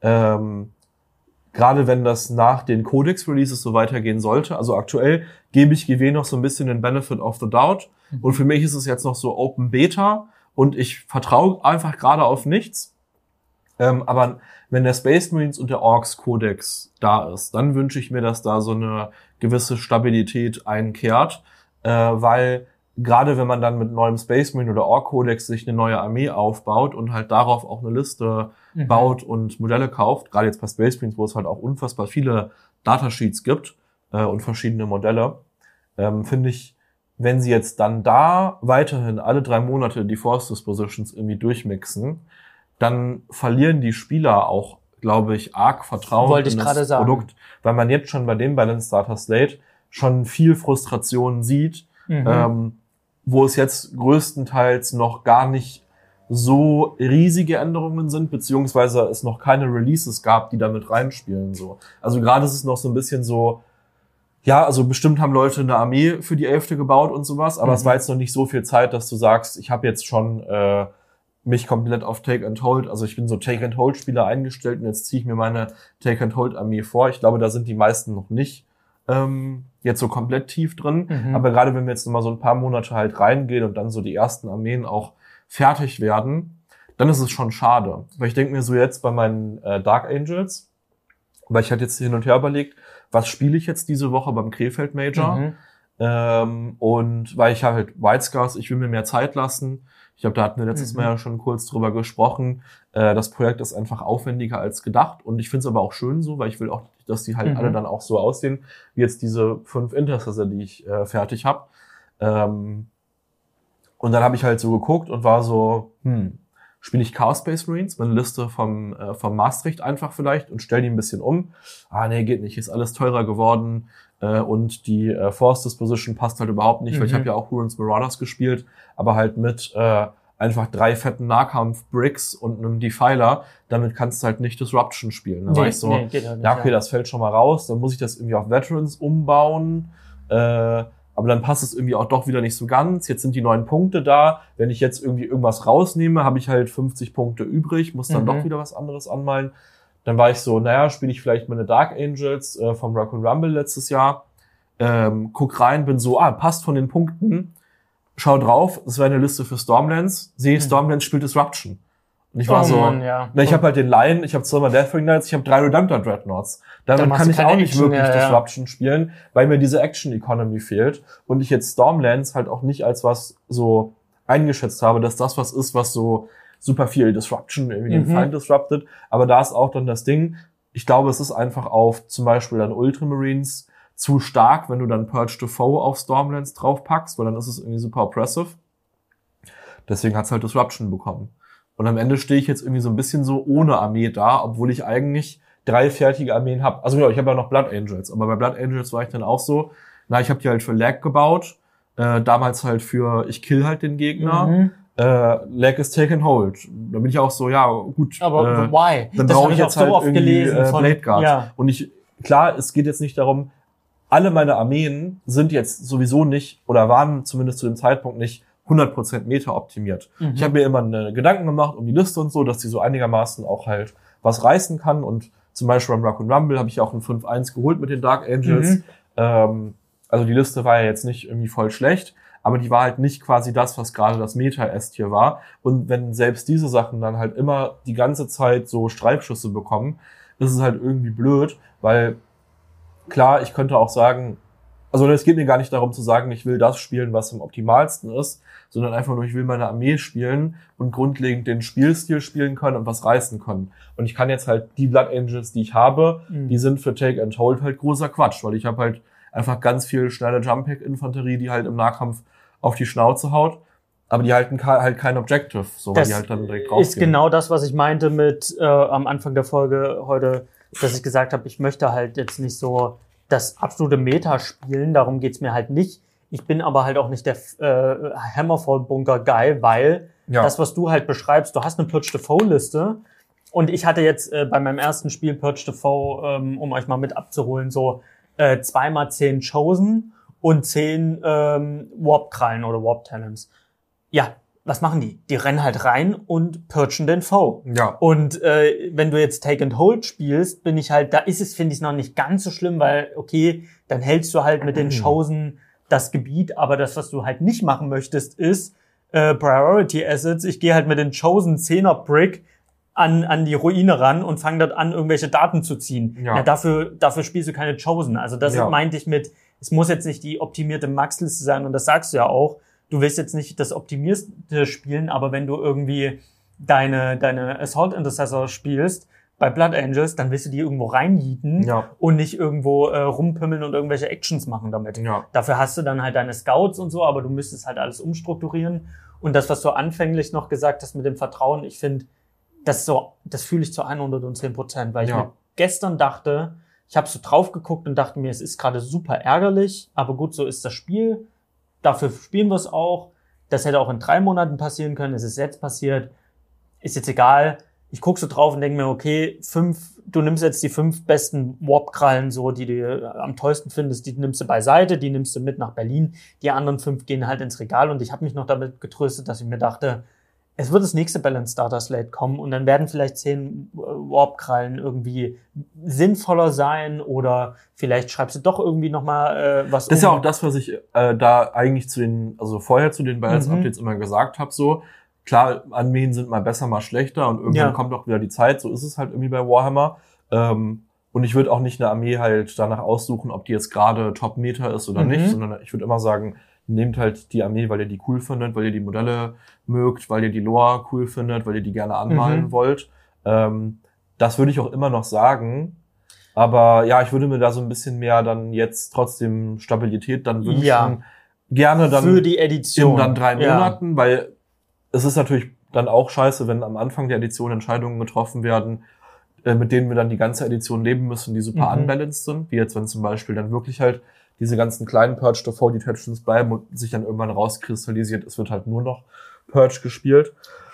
gerade wenn das nach den Codex-Releases so weitergehen sollte. Also aktuell gebe ich GW noch so ein bisschen den Benefit of the Doubt. Und für mich ist es jetzt noch so Open Beta und ich vertraue einfach gerade auf nichts. Aber wenn der Space Marines und der Orks Codex da ist, dann wünsche ich mir, dass da so eine gewisse Stabilität einkehrt, weil gerade wenn man dann mit neuem Space Marine oder Ork Codex sich eine neue Armee aufbaut und halt darauf auch eine Liste baut und Modelle kauft, gerade jetzt bei Space Marines, wo es halt auch unfassbar viele Datasheets gibt und verschiedene Modelle, finde ich, wenn sie jetzt dann da weiterhin alle 3 Monate die Force Dispositions irgendwie durchmixen, dann verlieren die Spieler auch, glaube ich, arg Vertrauen in das Produkt, weil man jetzt schon bei dem Balanced Data Slate schon viel Frustration sieht, wo es jetzt größtenteils noch gar nicht so riesige Änderungen sind, beziehungsweise es noch keine Releases gab, die da mit reinspielen, so. Also gerade ist es noch so ein bisschen so, ja, also bestimmt haben Leute eine Armee für die 11. gebaut und sowas, aber es war jetzt noch nicht so viel Zeit, dass du sagst, ich habe jetzt schon mich komplett auf Take and Hold, also ich bin so Take and Hold Spieler eingestellt und jetzt ziehe ich mir meine Take and Hold Armee vor. Ich glaube, da sind die meisten noch nicht jetzt so komplett tief drin, aber gerade wenn wir jetzt noch mal so ein paar Monate halt reingehen und dann so die ersten Armeen auch fertig werden, dann ist es schon schade. Weil ich denke mir so jetzt bei meinen Dark Angels, weil ich halt jetzt hin und her überlegt, was spiele ich jetzt diese Woche beim Krefeld Major? Und weil ich habe halt White Scars, ich will mir mehr Zeit lassen. Ich glaube, da hatten wir letztes Mal ja schon kurz drüber gesprochen. Das Projekt ist einfach aufwendiger als gedacht und ich finde es aber auch schön so, weil ich will auch, dass die halt alle dann auch so aussehen, wie jetzt diese 5 Intercessor, die ich fertig habe. Und dann habe ich halt so geguckt und war so, spiele ich Chaos Space Marines, meine Liste vom Maastricht einfach vielleicht und stelle die ein bisschen um. Ah, nee, geht nicht, ist alles teurer geworden und die Force Disposition passt halt überhaupt nicht, weil ich habe ja auch Hurons Marauders gespielt, aber halt mit einfach 3 fetten Nahkampf-Bricks und einem Defiler, damit kannst du halt nicht Disruption spielen. Da war ich so, geht halt nicht, ja, okay, das fällt schon mal raus, dann muss ich das irgendwie auf Veterans umbauen, aber dann passt es irgendwie auch doch wieder nicht so ganz. Jetzt sind die 9 Punkte da. Wenn ich jetzt irgendwie irgendwas rausnehme, habe ich halt 50 Punkte übrig, muss dann doch wieder was anderes anmalen. Dann war ich so, naja, spiele ich vielleicht meine Dark Angels vom Raccoon Rumble letztes Jahr. Guck rein, bin so, passt von den Punkten. Schau drauf, es wäre eine Liste für Stormlands. Sehe, Stormlands spielt Disruption. Und ich war ich habe halt den Lion, ich habe zweimal Deathwing Knights, ich habe 3 Redemptor Dreadnoughts. Damit kann ich auch nicht wirklich Disruption spielen, weil mir diese Action Economy fehlt und ich jetzt Stormlands halt auch nicht als was so eingeschätzt habe, dass das was ist, was so super viel Disruption irgendwie den Feind disruptet. Aber da ist auch dann das Ding, ich glaube, es ist einfach auf zum Beispiel dann Ultramarines zu stark, wenn du dann Purge to Foe auf Stormlands draufpackst, weil dann ist es irgendwie super oppressive. Deswegen hat's halt Disruption bekommen. Und am Ende stehe ich jetzt irgendwie so ein bisschen so ohne Armee da, obwohl ich eigentlich 3 fertige Armeen habe. Also ja, ich habe ja noch Blood Angels, aber bei Blood Angels war ich dann auch so, ich habe die halt für Lag gebaut, damals halt für ich kill halt den Gegner. Lag ist Take and Hold. Da bin ich auch so, ja, gut. Aber why? Dann brauche ich jetzt halt so irgendwie Blade Guard. Ja. Und klar, es geht jetzt nicht darum, alle meine Armeen sind jetzt sowieso nicht, oder waren zumindest zu dem Zeitpunkt nicht 100% Meta optimiert. Ich habe mir immer Gedanken gemacht um die Liste und so, dass die so einigermaßen auch halt was reißen kann und zum Beispiel beim Raccoon Rumble habe ich auch ein 5-1 geholt mit den Dark Angels. Also die Liste war ja jetzt nicht irgendwie voll schlecht, aber die war halt nicht quasi das, was gerade das Meta-Est-Tier war. Und wenn selbst diese Sachen dann halt immer die ganze Zeit so Streifschüsse bekommen, ist es halt irgendwie blöd, weil klar, ich könnte auch sagen, also es geht mir gar nicht darum zu sagen, ich will das spielen, was am optimalsten ist, sondern einfach nur, ich will meine Armee spielen und grundlegend den Spielstil spielen können und was reißen können. Und ich kann jetzt halt die Blood Angels, die ich habe, die sind für Take and Hold halt großer Quatsch, weil ich habe halt, einfach ganz viel schnelle Jump-Pack-Infanterie, die halt im Nahkampf auf die Schnauze haut. Aber die halten halt kein Objective, so, weil die halt dann direkt rausgehen. Ist genau das, was ich meinte mit am Anfang der Folge heute, dass ich gesagt habe, ich möchte halt jetzt nicht so das absolute Meta spielen, darum geht's mir halt nicht. Ich bin aber halt auch nicht der Hammerfall-Bunker-Guy, weil das, was du halt beschreibst, du hast eine Purge the Foe-Liste und ich hatte jetzt bei meinem ersten Spiel Purge the Foe, um euch mal mit abzuholen, so 2x10 Chosen und 10 Warp-Krallen oder Warp-Talents. Ja, was machen die? Die rennen halt rein und purgen den Foe. Ja. Und wenn du jetzt Take and Hold spielst, bin ich halt, finde ich es noch nicht ganz so schlimm, weil, okay, dann hältst du halt mit den Chosen das Gebiet, aber das, was du halt nicht machen möchtest, ist Priority Assets. Ich gehe halt mit den Chosen 10er Brick an die Ruine ran und fange dort an, irgendwelche Daten zu ziehen. Ja, dafür spielst du keine Chosen. Also das meinte ich mit, es muss jetzt nicht die optimierte Max-Liste sein und das sagst du ja auch. Du willst jetzt nicht das Optimierste spielen, aber wenn du irgendwie deine Assault Intercessor spielst bei Blood Angels, dann willst du die irgendwo reinjieten und nicht irgendwo rumpimmeln und irgendwelche Actions machen damit. Ja. Dafür hast du dann halt deine Scouts und so, aber du müsstest halt alles umstrukturieren. Und das, was du anfänglich noch gesagt hast mit dem Vertrauen, ich finde, das fühle ich zu 110%, weil ich mir gestern dachte, ich habe so drauf geguckt und dachte mir, es ist gerade super ärgerlich, aber gut, so ist das Spiel. Dafür spielen wir es auch. Das hätte auch in 3 Monaten passieren können. Es ist jetzt passiert. Ist jetzt egal. Ich gucke so drauf und denke mir, okay, du nimmst jetzt die 5 besten Warp-Krallen, so, die du am tollsten findest, die nimmst du beiseite, die nimmst du mit nach Berlin. Die anderen 5 gehen halt ins Regal. Und ich habe mich noch damit getröstet, dass ich mir dachte, es wird das nächste Balance Starter Slate kommen und dann werden vielleicht 10 Warp-Krallen irgendwie sinnvoller sein oder vielleicht schreibst du doch irgendwie nochmal was. Das ist ja auch das, was ich da eigentlich vorher zu den Balance Updates immer gesagt habe, so. Klar, Armeen sind mal besser, mal schlechter und irgendwann kommt auch wieder die Zeit, so ist es halt irgendwie bei Warhammer. Und ich würde auch nicht eine Armee halt danach aussuchen, ob die jetzt gerade Top-Meta ist oder nicht, sondern ich würde immer sagen, nehmt halt die Armee, weil ihr die cool findet, weil ihr die Modelle mögt, weil ihr die Lore cool findet, weil ihr die gerne anmalen wollt. Das würde ich auch immer noch sagen. Aber ja, ich würde mir da so ein bisschen mehr dann jetzt trotzdem Stabilität dann wünschen. Ja. Gerne dann für die Edition. In dann 3 Monaten, weil es ist natürlich dann auch scheiße, wenn am Anfang der Edition Entscheidungen getroffen werden, mit denen wir dann die ganze Edition leben müssen, die super unbalanced sind. Wie jetzt, wenn zum Beispiel dann wirklich halt diese ganzen kleinen Purge davor Detachments bleiben und sich dann irgendwann rauskristallisiert, es wird halt nur noch Purge gespielt.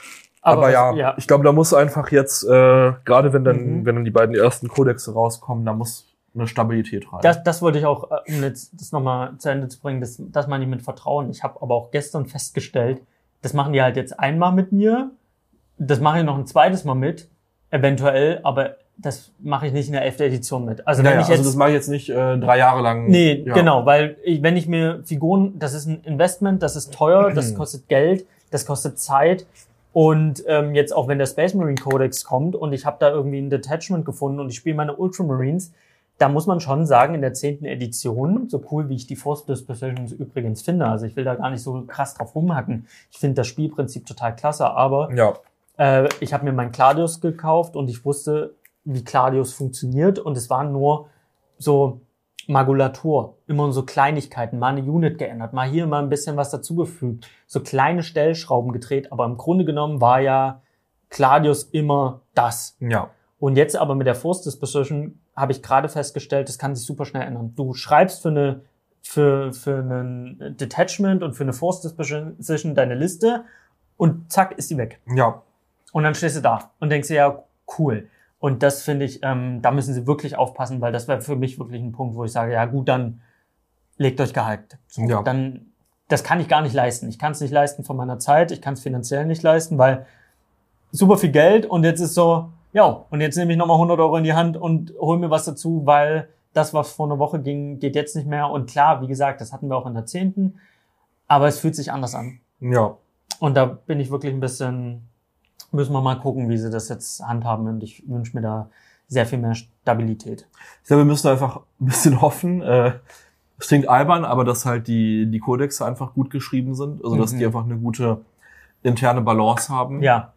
Aber ich glaube, da muss einfach jetzt, gerade wenn dann die beiden ersten Kodexe rauskommen, da muss eine Stabilität rein. Das wollte ich auch, um jetzt das nochmal zu Ende zu bringen, das meine ich mit Vertrauen. Ich habe aber auch gestern festgestellt, das machen die halt jetzt einmal mit mir, das mache ich noch ein zweites Mal mit, eventuell, aber das mache ich nicht in der 11. Edition mit. Also wenn ich jetzt, also das mache ich jetzt nicht 3 Jahre lang. Nee, genau, weil wenn ich mir Figuren, das ist ein Investment, das ist teuer, das kostet Geld, das kostet Zeit und jetzt auch wenn der Space Marine Codex kommt und ich habe da irgendwie ein Detachment gefunden und ich spiele meine Ultramarines, da muss man schon sagen, in der 10. Edition, so cool wie ich die Force Dispositions übrigens finde, also ich will da gar nicht so krass drauf rumhacken, ich finde das Spielprinzip total klasse, aber ich habe mir meinen Gladius gekauft und ich wusste, wie Gladius funktioniert und es waren nur so Magulatur, immer so Kleinigkeiten, mal eine Unit geändert, mal hier mal ein bisschen was dazugefügt, so kleine Stellschrauben gedreht, aber im Grunde genommen war ja Gladius immer das. Ja. Und jetzt aber mit der Force Disposition habe ich gerade festgestellt, das kann sich super schnell ändern. Du schreibst für einen Detachment und für eine Force Disposition deine Liste und zack, ist die weg. Ja. Und dann stehst du da und denkst dir, ja, cool. Und das finde ich, da müssen sie wirklich aufpassen, weil das wäre für mich wirklich ein Punkt, wo ich sage, ja gut, dann legt euch gehypt. So, dann, das kann ich gar nicht leisten. Ich kann es nicht leisten von meiner Zeit, ich kann es finanziell nicht leisten, weil super viel Geld und jetzt ist so, ja, und jetzt nehme ich nochmal 100 € in die Hand und hol mir was dazu, weil das, was vor einer Woche ging, geht jetzt nicht mehr. Und klar, wie gesagt, das hatten wir auch in der 10., aber es fühlt sich anders an. Ja. Und da bin ich wirklich ein bisschen, müssen wir mal gucken, wie sie das jetzt handhaben. Und ich wünsche mir da sehr viel mehr Stabilität. Ich glaube, wir müssen einfach ein bisschen hoffen. Es klingt albern, aber dass halt die Kodexe einfach gut geschrieben sind. Also, dass die einfach eine gute interne Balance haben. Ja.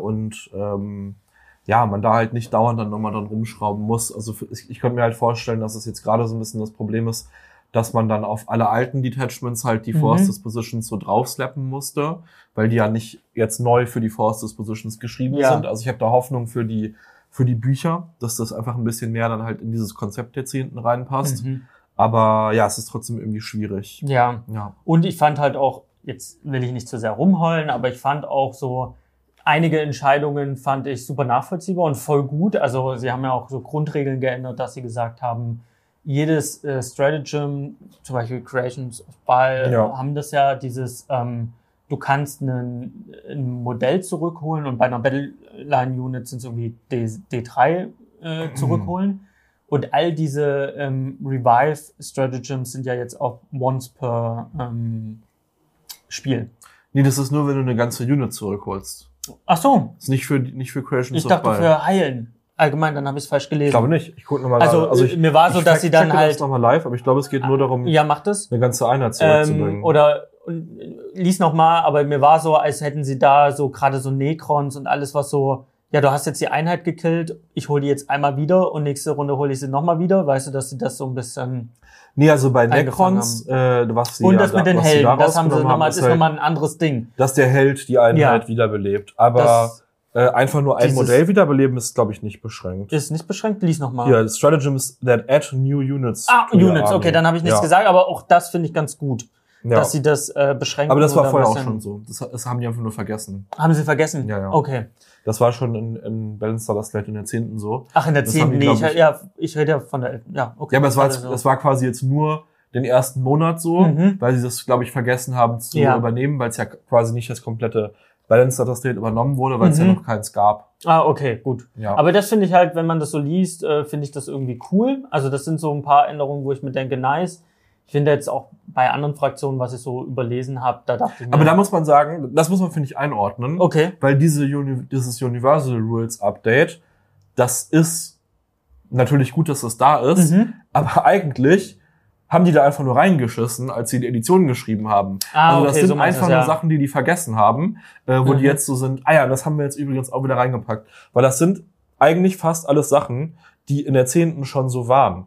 Man da halt nicht dauernd dann nochmal dran rumschrauben muss. Also ich könnte mir halt vorstellen, dass es jetzt gerade so ein bisschen das Problem ist dass man dann auf alle alten Detachments halt die Force Dispositions so draufslappen musste, weil die ja nicht jetzt neu für die Force Dispositions geschrieben sind. Also ich habe da Hoffnung für die Bücher, dass das einfach ein bisschen mehr dann halt in dieses Konzept jetzt hier hinten reinpasst. Aber ja, es ist trotzdem irgendwie schwierig. Ja. Und ich fand halt auch, jetzt will ich nicht zu sehr rumheulen, aber ich fand auch so, einige Entscheidungen fand ich super nachvollziehbar und voll gut. Also sie haben ja auch so Grundregeln geändert, dass sie gesagt haben, jedes Stratagem, zum Beispiel Creations of Baal, haben das ja dieses, du kannst ein Modell zurückholen und bei einer Battleline-Unit sind es irgendwie D3 zurückholen. Und all diese Revive-Stratagems sind ja jetzt auch once per Spiel. Nee, das ist nur, wenn du eine ganze Unit zurückholst. Ach so. Das ist nicht für Creations of Baal. Ich dachte für Heilen. Allgemein, dann habe ich es falsch gelesen. Ich glaube nicht. Ich gucke nochmal. Also mir war so, dass sie dann halt... Ich nochmal live, aber ich glaube, es geht nur darum, macht es. eine ganze Einheit zurückzubringen. Oder lies nochmal, aber mir war so, als hätten sie da so gerade so Necrons und alles, was so... Ja, du hast jetzt die Einheit gekillt, ich hole die jetzt einmal wieder und nächste Runde hole ich sie nochmal wieder. Weißt du, dass sie das so ein bisschen... Nee, also bei Necrons, was sie und das mit den Helden, das haben sie nochmal, ist nochmal ein anderes Ding. Dass der Held die Einheit wiederbelebt. Aber einfach nur ein Modell wiederbeleben ist, glaube ich, nicht beschränkt. Ist nicht beschränkt? Lies nochmal. Ja, Stratagems that add new units. Units, okay, dann habe ich nichts gesagt, aber auch das finde ich ganz gut, dass sie das beschränken. Aber das war vorher auch schon so. Das haben die einfach nur vergessen. Haben sie vergessen? Ja. Okay. Das war schon in Balanced Starterslate in der 10. so. Ach, in der 10. Nee, ich rede ja von der... Ja, okay. Ja, aber das war quasi jetzt nur den ersten Monat so, weil sie das, glaube ich, vergessen haben zu übernehmen, weil es ja quasi nicht das komplette Balanced Starterslate übernommen wurde, weil es ja noch keins gab. Okay, gut. Ja. Aber das finde ich halt, wenn man das so liest, finde ich das irgendwie cool. Also das sind so ein paar Änderungen, wo ich mir denke, nice. Ich finde jetzt auch bei anderen Fraktionen, was ich so überlesen habe, da dachte ich mir... Aber da muss man sagen, das muss man, finde ich, einordnen. Okay. Weil dieses Universal Rules Update, das ist natürlich gut, dass das da ist, aber eigentlich haben die da einfach nur reingeschissen, als sie die Editionen geschrieben haben. Also das sind so einfach nur Sachen, die vergessen haben, wo die jetzt so sind, das haben wir jetzt übrigens auch wieder reingepackt. Weil das sind eigentlich fast alles Sachen, die in der 10. schon so waren.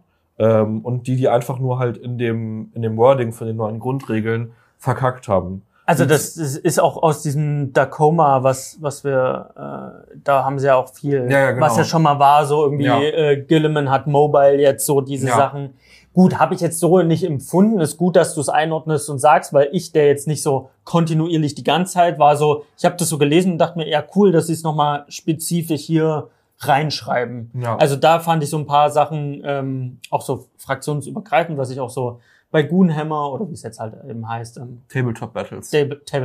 Und die einfach nur halt in dem Wording von den neuen Grundregeln verkackt haben. Also das ist auch aus diesem Tacoma, was wir, da haben sie ja auch viel, genau. Was ja schon mal war, so irgendwie, Guilliman hat Mobile jetzt so diese Sachen. Gut, habe ich jetzt so nicht empfunden. Ist gut, dass du es einordnest und sagst, weil ich, der jetzt nicht so kontinuierlich die ganze Zeit war, so, ich habe das so gelesen und dachte mir, ja cool, dass sie es nochmal spezifisch hier reinschreiben. Ja. Also da fand ich so ein paar Sachen auch so fraktionsübergreifend, was ich auch so bei Goonhammer oder wie es jetzt halt eben heißt, Tabletop Battles,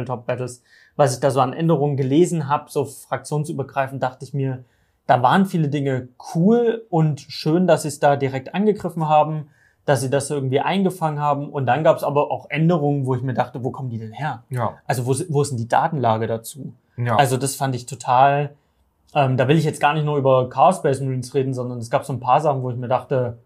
was ich da so an Änderungen gelesen habe, so fraktionsübergreifend, dachte ich mir, da waren viele Dinge cool und schön, dass sie es da direkt angegriffen haben, dass sie das irgendwie eingefangen haben. Und dann gab es aber auch Änderungen, wo ich mir dachte, wo kommen die denn her? Ja. Also wo ist denn die Datenlage dazu? Ja. Also das fand ich total... da will ich jetzt gar nicht nur über Chaos Space Marines reden, sondern es gab so ein paar Sachen, wo ich mir dachte,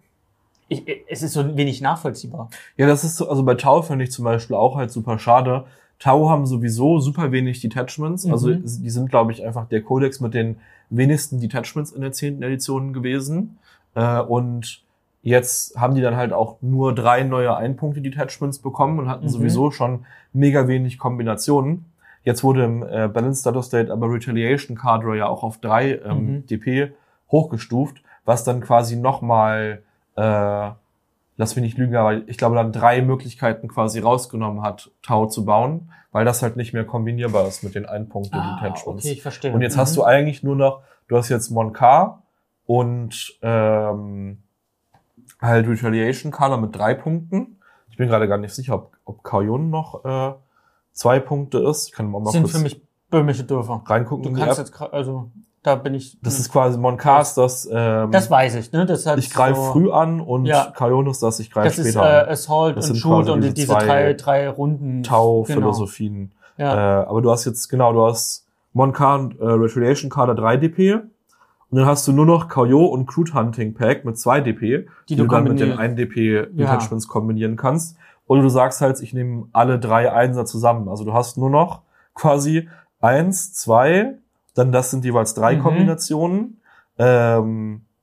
es ist so ein wenig nachvollziehbar. Ja, das ist so, also bei Tau finde ich zum Beispiel auch halt super schade. Tau haben sowieso super wenig Detachments, also die sind, glaube ich, einfach der Codex mit den wenigsten Detachments in der 10. Edition gewesen. Und jetzt haben die dann halt auch nur 3 neue Einpunkte-Detachments bekommen und hatten sowieso schon mega wenig Kombinationen. Jetzt wurde im Balanced Starter-State aber Retaliation Cadre ja auch auf 3 DP hochgestuft, was dann quasi nochmal, lass mich nicht lügen, aber ich glaube dann 3 Möglichkeiten quasi rausgenommen hat, Tau zu bauen, weil das halt nicht mehr kombinierbar ist mit den Einpunkte-Detachments. Okay, ich verstehe. Und jetzt hast du eigentlich nur noch, du hast jetzt Mon-Ka und halt Retaliation Cadre mit 3 Punkten. Ich bin gerade gar nicht sicher, ob Kajon noch 2 Punkte ist. Ich kann mal sind kurz für mich böhmische Dörfer. Reingucken. Du kannst jetzt, also da bin ich... Das ist quasi Mon-Ka, das weiß ich, ne? Das hat ich greife so, früh an und Kajon ist das, ich greife später an. Das ist Assault und Shoot und diese drei Runden. Tau-Philosophien. Genau. Aber du hast jetzt, du hast Mon-Ka und Retaliation Cadre 3 DP und dann hast du nur noch Kajo und Crude Hunting Pack mit 2 DP, die du dann mit den 1 DP Detachments kombinieren kannst. Oder du sagst halt, ich nehme alle 3 Einser zusammen. Also du hast nur noch quasi 1, 2, dann das sind jeweils 3 Kombinationen.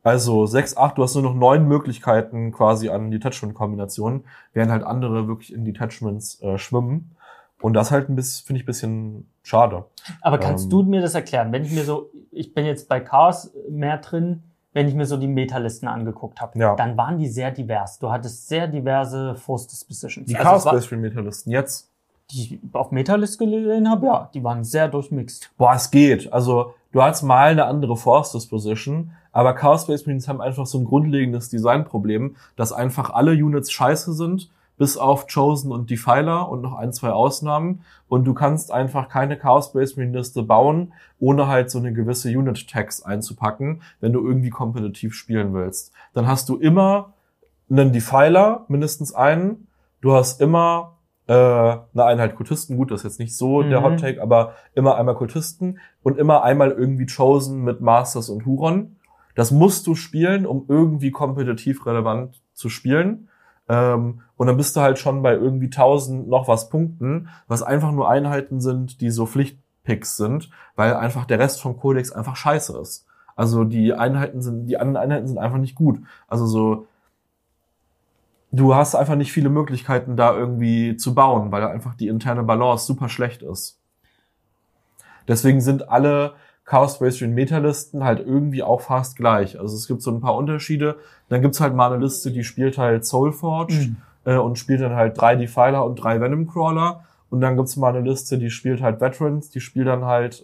Also 6-8, du hast nur noch 9 Möglichkeiten quasi an Detachment-Kombinationen, während halt andere wirklich in Detachments schwimmen. Und das halt finde ich ein bisschen schade. Aber kannst du mir das erklären? Wenn ich bin jetzt bei Chaos mehr drin, wenn ich mir so die Metalisten angeguckt habe, dann waren die sehr divers. Du hattest sehr diverse Force Dispositions. Die Chaos Space Metalisten jetzt? Die ich auf Metalist gelesen habe, ja, die waren sehr durchmixed. Boah, es geht. Also du hast mal eine andere Force Disposition, aber Chaos Space Marines haben einfach so ein grundlegendes Designproblem, dass einfach alle Units scheiße sind, bis auf Chosen und Defiler und noch 1, 2 Ausnahmen. Und du kannst einfach keine Chaos Space Marine Liste bauen, ohne halt so eine gewisse Unit-Tags einzupacken, wenn du irgendwie kompetitiv spielen willst. Dann hast du immer einen Defiler, mindestens einen. Du hast immer eine Einheit Kultisten. Gut, das ist jetzt nicht so der Hot-Take, aber immer einmal Kultisten und immer einmal irgendwie Chosen mit Masters und Huron. Das musst du spielen, um irgendwie kompetitiv relevant zu spielen. Und dann bist du halt schon bei irgendwie 1000 noch was Punkten, was einfach nur Einheiten sind, die so Pflichtpicks sind, weil einfach der Rest vom Kodex einfach scheiße ist. Also die anderen Einheiten sind einfach nicht gut. Also so, du hast einfach nicht viele Möglichkeiten, da irgendwie zu bauen, weil einfach die interne Balance super schlecht ist. Deswegen sind alle Chaos Space Marine Metalisten halt irgendwie auch fast gleich. Also es gibt so ein paar Unterschiede. Dann gibt's halt mal eine Liste, die spielt halt Soulforged und spielt dann halt 3 Defiler und 3 Venom Crawler. Und dann gibt's mal eine Liste, die spielt halt Veterans, die spielt dann halt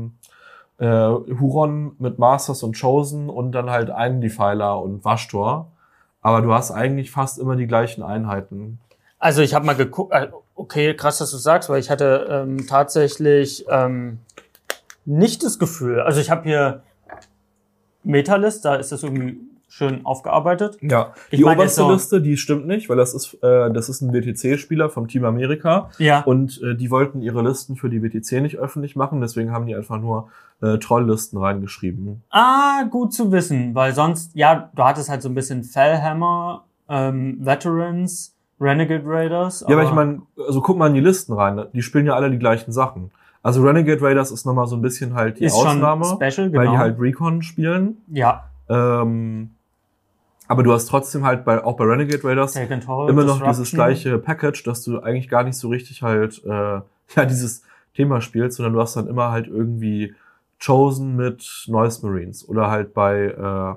Huron mit Masters und Chosen und dann halt einen Defiler und Vashtor. Aber du hast eigentlich fast immer die gleichen Einheiten. Also ich habe mal geguckt, okay, krass, dass du sagst, weil ich hatte tatsächlich nicht das Gefühl, also ich habe hier Metalist, da ist das irgendwie schön aufgearbeitet. Ja, die oberste Liste, die stimmt nicht, weil das ist ein WTC-Spieler vom Team Amerika. Ja. Und die wollten ihre Listen für die WTC nicht öffentlich machen, deswegen haben die einfach nur Trolllisten reingeschrieben. Ah, gut zu wissen, weil sonst, ja, du hattest halt so ein bisschen Fellhammer, Veterans, Renegade Raiders. Ja, aber ich meine, also guck mal in die Listen rein, die spielen ja alle die gleichen Sachen. Also Renegade Raiders ist nochmal so ein bisschen halt die Ausnahme, special, genau. Weil die halt Recon spielen. Ja. Aber du hast trotzdem halt auch bei Renegade Raiders immer noch dieses gleiche Package, dass du eigentlich gar nicht so richtig halt dieses Thema spielst, sondern du hast dann immer halt irgendwie Chosen mit Noise Marines oder halt bei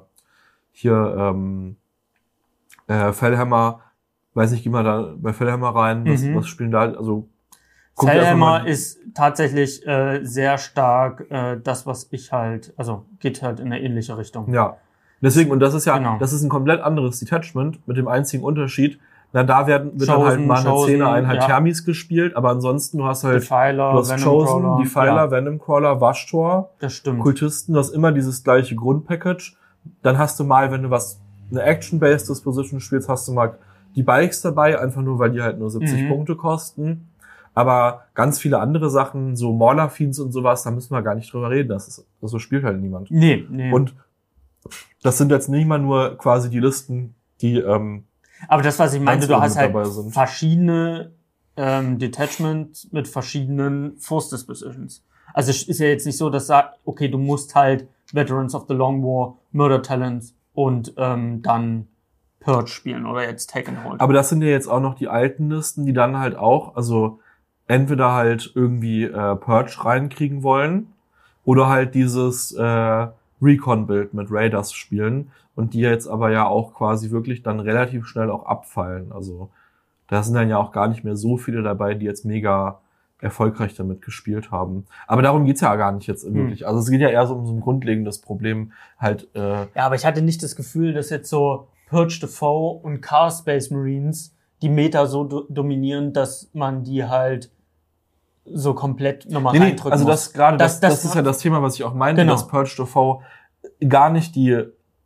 Fellhammer, weiß nicht, geh mal da bei Fellhammer rein, was spielen da, also Fellhammer ist tatsächlich sehr stark das, was ich halt, also geht halt in eine ähnliche Richtung. Ja, deswegen, und das ist ja, das ist ein komplett anderes Detachment mit dem einzigen Unterschied, wird dann halt mal eine 10er-Einheit Hermes gespielt, aber ansonsten du hast halt Defiler, du hast Venom Chosen, Crawler, Defiler, Venom Crawler, Vashtor, das stimmt. Kultisten, du hast immer dieses gleiche Grundpackage. Dann hast du mal, wenn du eine Action-Based Disposition spielst, hast du mal die Bikes dabei, einfach nur, weil die halt nur 70 Punkte kosten. Aber ganz viele andere Sachen, so Mauler-Fiends und sowas, da müssen wir gar nicht drüber reden. So spielt halt niemand. Nee. Und das sind jetzt nicht mal nur quasi die Listen, die aber das, was ich meinte, du hast halt verschiedene Detachments mit verschiedenen Force Dispositions. Also es ist ja jetzt nicht so, dass okay, du musst halt Veterans of the Long War, Murder Talents und dann Purge spielen oder jetzt Take and Hold. Aber das sind ja jetzt auch noch die alten Listen, die dann halt auch, also entweder halt irgendwie Purge reinkriegen wollen oder halt dieses Recon-Bild mit Raiders spielen und die jetzt aber ja auch quasi wirklich dann relativ schnell auch abfallen. Also da sind dann ja auch gar nicht mehr so viele dabei, die jetzt mega erfolgreich damit gespielt haben. Aber darum geht's ja gar nicht jetzt wirklich. Also es geht ja eher so um so ein grundlegendes Problem halt. Ja, aber ich hatte nicht das Gefühl, dass jetzt so Purge the Foe und Chaos Space Marines die Meta so dominieren, dass man die halt so komplett nochmal reindrücken also muss. Das ist ja das Thema, was ich auch meinte, genau. Dass Purge the Foe gar nicht die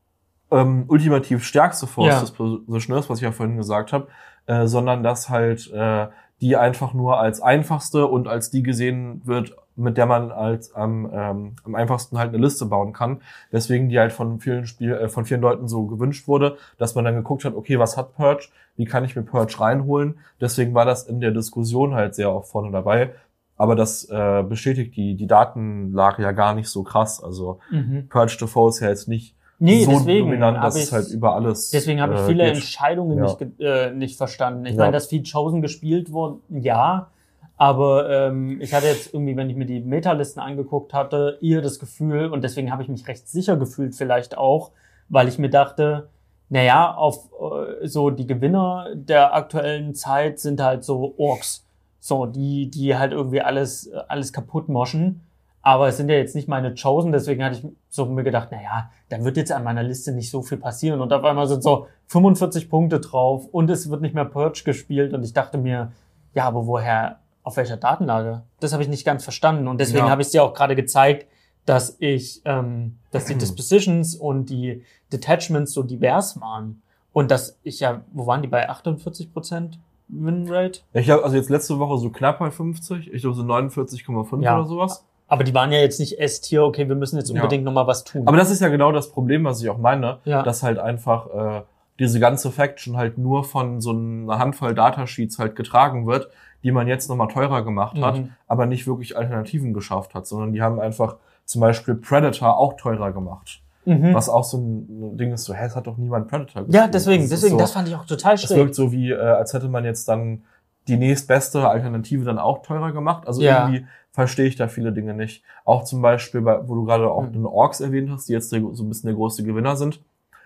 ultimativ stärkste Force Disposition ist, was ich ja vorhin gesagt habe, sondern dass halt die einfach nur als einfachste und als die gesehen wird, mit der man als am einfachsten halt eine Liste bauen kann. Deswegen die halt von vielen Leuten so gewünscht wurde, dass man dann geguckt hat, okay, was hat Purge? Wie kann ich mir Purge reinholen? Deswegen war das in der Diskussion halt sehr oft vorne dabei. Aber das bestätigt die Datenlage ja gar nicht so krass. Also Purge the Foe ist ja jetzt nicht so deswegen dominant, dass es halt über alles deswegen habe ich viele Entscheidungen nicht verstanden. Ich meine, dass viel Chosen gespielt wurde, ja, aber ich hatte jetzt irgendwie, wenn ich mir die Metalisten angeguckt hatte, eher das Gefühl, und deswegen habe ich mich recht sicher gefühlt vielleicht auch, weil ich mir dachte, naja, auf so die Gewinner der aktuellen Zeit sind halt so Orks, so die halt irgendwie alles kaputt moschen. Aber es sind ja jetzt nicht meine Chosen, deswegen hatte ich so mir gedacht, naja, da wird jetzt an meiner Liste nicht so viel passieren. Und auf einmal sind so 45 Punkte drauf und es wird nicht mehr Purge gespielt. Und ich dachte mir, ja, aber woher, auf welcher Datenlage? Das habe ich nicht ganz verstanden. Und deswegen habe ich dir auch gerade gezeigt, dass die Dispositions und die Detachments so divers waren. Und dass ich wo waren die bei 48% Winrate? Ich habe also jetzt letzte Woche so knapp bei 50, ich glaube so 49,5 oder sowas. Aber die waren ja jetzt nicht S-Tier, okay, wir müssen jetzt unbedingt nochmal was tun. Aber das ist ja genau das Problem, was ich auch meine, dass halt einfach diese ganze Faction halt nur von so einer Handvoll Datasheets halt getragen wird, die man jetzt nochmal teurer gemacht hat, aber nicht wirklich Alternativen geschafft hat, sondern die haben einfach zum Beispiel Predator auch teurer gemacht. Was auch so ein Ding ist, so, es hat doch niemand Predator gespielt. Ja, deswegen, das fand ich auch total schräg. Es wirkt so wie, als hätte man jetzt dann die nächstbeste Alternative dann auch teurer gemacht. Also irgendwie verstehe ich da viele Dinge nicht. Auch zum Beispiel, wo du gerade auch den Orks erwähnt hast, die jetzt so ein bisschen der große Gewinner sind,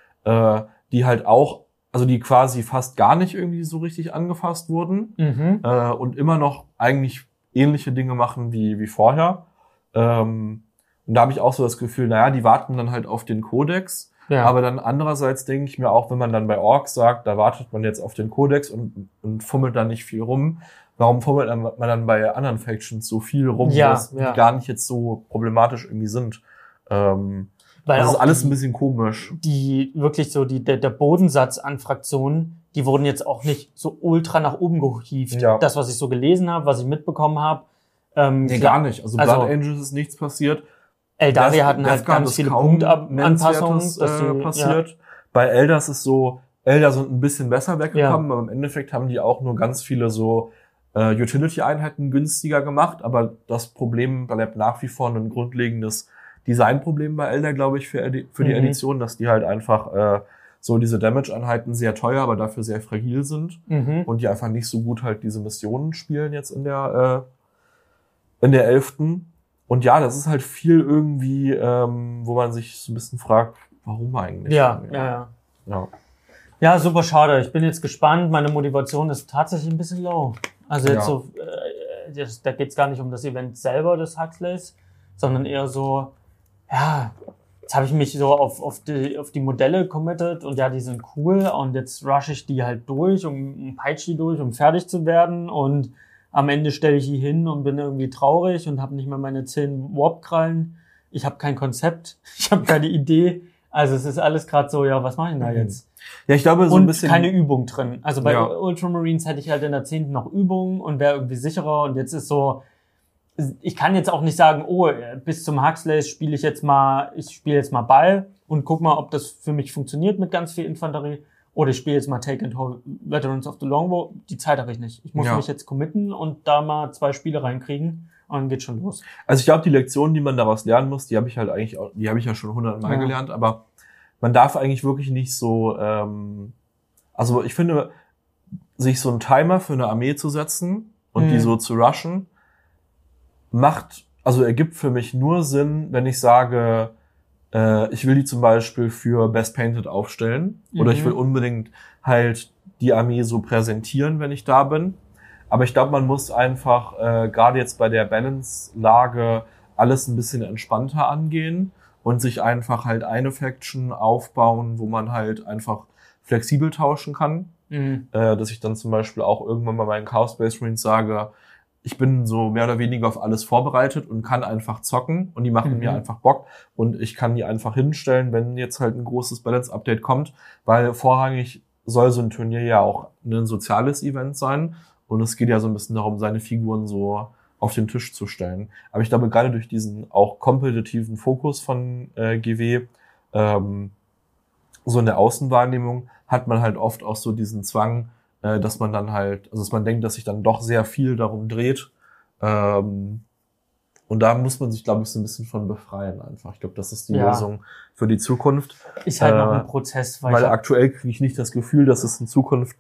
die halt auch, also die quasi fast gar nicht irgendwie so richtig angefasst wurden und immer noch eigentlich ähnliche Dinge machen wie vorher. Und da habe ich auch so das Gefühl, naja, die warten dann halt auf den Kodex. Ja. Aber dann andererseits denke ich mir auch, wenn man dann bei Orks sagt, da wartet man jetzt auf den Kodex und fummelt dann nicht viel rum. Warum fummelt man dann bei anderen Factions so viel rum, die gar nicht jetzt so problematisch irgendwie sind? Weil das ist alles ein bisschen komisch. Die wirklich so der Bodensatz an Fraktionen, die wurden jetzt auch nicht so ultra nach oben gehievt. Ja. Das, was ich so gelesen habe, was ich mitbekommen habe. Nee, gar nicht. Also Blood Angels ist nichts passiert. Eldaria hatten halt ganz viele Punktanpassungen passiert. Ja. Bei Eldars ist so, Eldar sind ein bisschen besser weggekommen, aber im Endeffekt haben die auch nur ganz viele so Utility-Einheiten günstiger gemacht, aber das Problem bleibt nach wie vor ein grundlegendes Designproblem bei Eldar, glaube ich, für die Edition, dass die halt einfach so diese Damage-Einheiten sehr teuer, aber dafür sehr fragil sind und die einfach nicht so gut halt diese Missionen spielen jetzt in der 11. Und ja, das ist halt viel irgendwie, wo man sich so ein bisschen fragt, warum eigentlich? Ja, super schade. Ich bin jetzt gespannt. Meine Motivation ist tatsächlich ein bisschen low. Also jetzt da geht's gar nicht um das Event selber des Huxleys, sondern eher so, jetzt habe ich mich so auf die Modelle committed und die sind cool und jetzt rush ich die halt durch und peitsche die durch, um fertig zu werden und am Ende stelle ich die hin und bin irgendwie traurig und habe nicht mehr meine 10 Warp-Krallen. Ich habe kein Konzept, ich habe keine Idee. Also es ist alles gerade so, was mache ich denn da jetzt? Ja, ich glaube so und ein bisschen keine Übung drin. Also bei Ultramarines hätte ich halt in der 10. noch Übungen und wäre irgendwie sicherer. Und jetzt ist so, ich kann jetzt auch nicht sagen, bis zum Huxley spiele ich jetzt mal Ball und guck mal, ob das für mich funktioniert mit ganz viel Infanterie. Oder ich spiele jetzt mal Take and Hold Veterans of the Longbow. Die Zeit habe ich nicht. Ich muss mich jetzt committen und da mal 2 Spiele reinkriegen und dann geht's schon los. Also ich glaube, die Lektionen, die man daraus lernen muss, die habe ich halt eigentlich auch, die habe ich ja schon 100-mal gelernt, aber man darf eigentlich wirklich nicht so, also ich finde, sich so einen Timer für eine Armee zu setzen und die so zu rushen, ergibt für mich nur Sinn, wenn ich sage, ich will die zum Beispiel für Best Painted aufstellen oder ich will unbedingt halt die Armee so präsentieren, wenn ich da bin. Aber ich glaube, man muss einfach gerade jetzt bei der Balance-Lage alles ein bisschen entspannter angehen und sich einfach halt eine Faction aufbauen, wo man halt einfach flexibel tauschen kann. Dass ich dann zum Beispiel auch irgendwann bei meinen Chaos Space Marines sage, ich bin so mehr oder weniger auf alles vorbereitet und kann einfach zocken und die machen mir einfach Bock und ich kann die einfach hinstellen, wenn jetzt halt ein großes Balance-Update kommt, weil vorrangig soll so ein Turnier ja auch ein soziales Event sein und es geht ja so ein bisschen darum, seine Figuren so auf den Tisch zu stellen. Aber ich glaube, gerade durch diesen auch kompetitiven Fokus von GW, so in der Außenwahrnehmung, hat man halt oft auch so diesen Zwang, dass man dann halt, also dass man denkt, dass sich dann doch sehr viel darum dreht. Und Und da muss man sich, glaube ich, so ein bisschen von befreien einfach. Ich glaube, das ist die Lösung für die Zukunft. Ist halt noch ein Prozess. Weil aktuell kriege ich nicht das Gefühl, dass es in Zukunft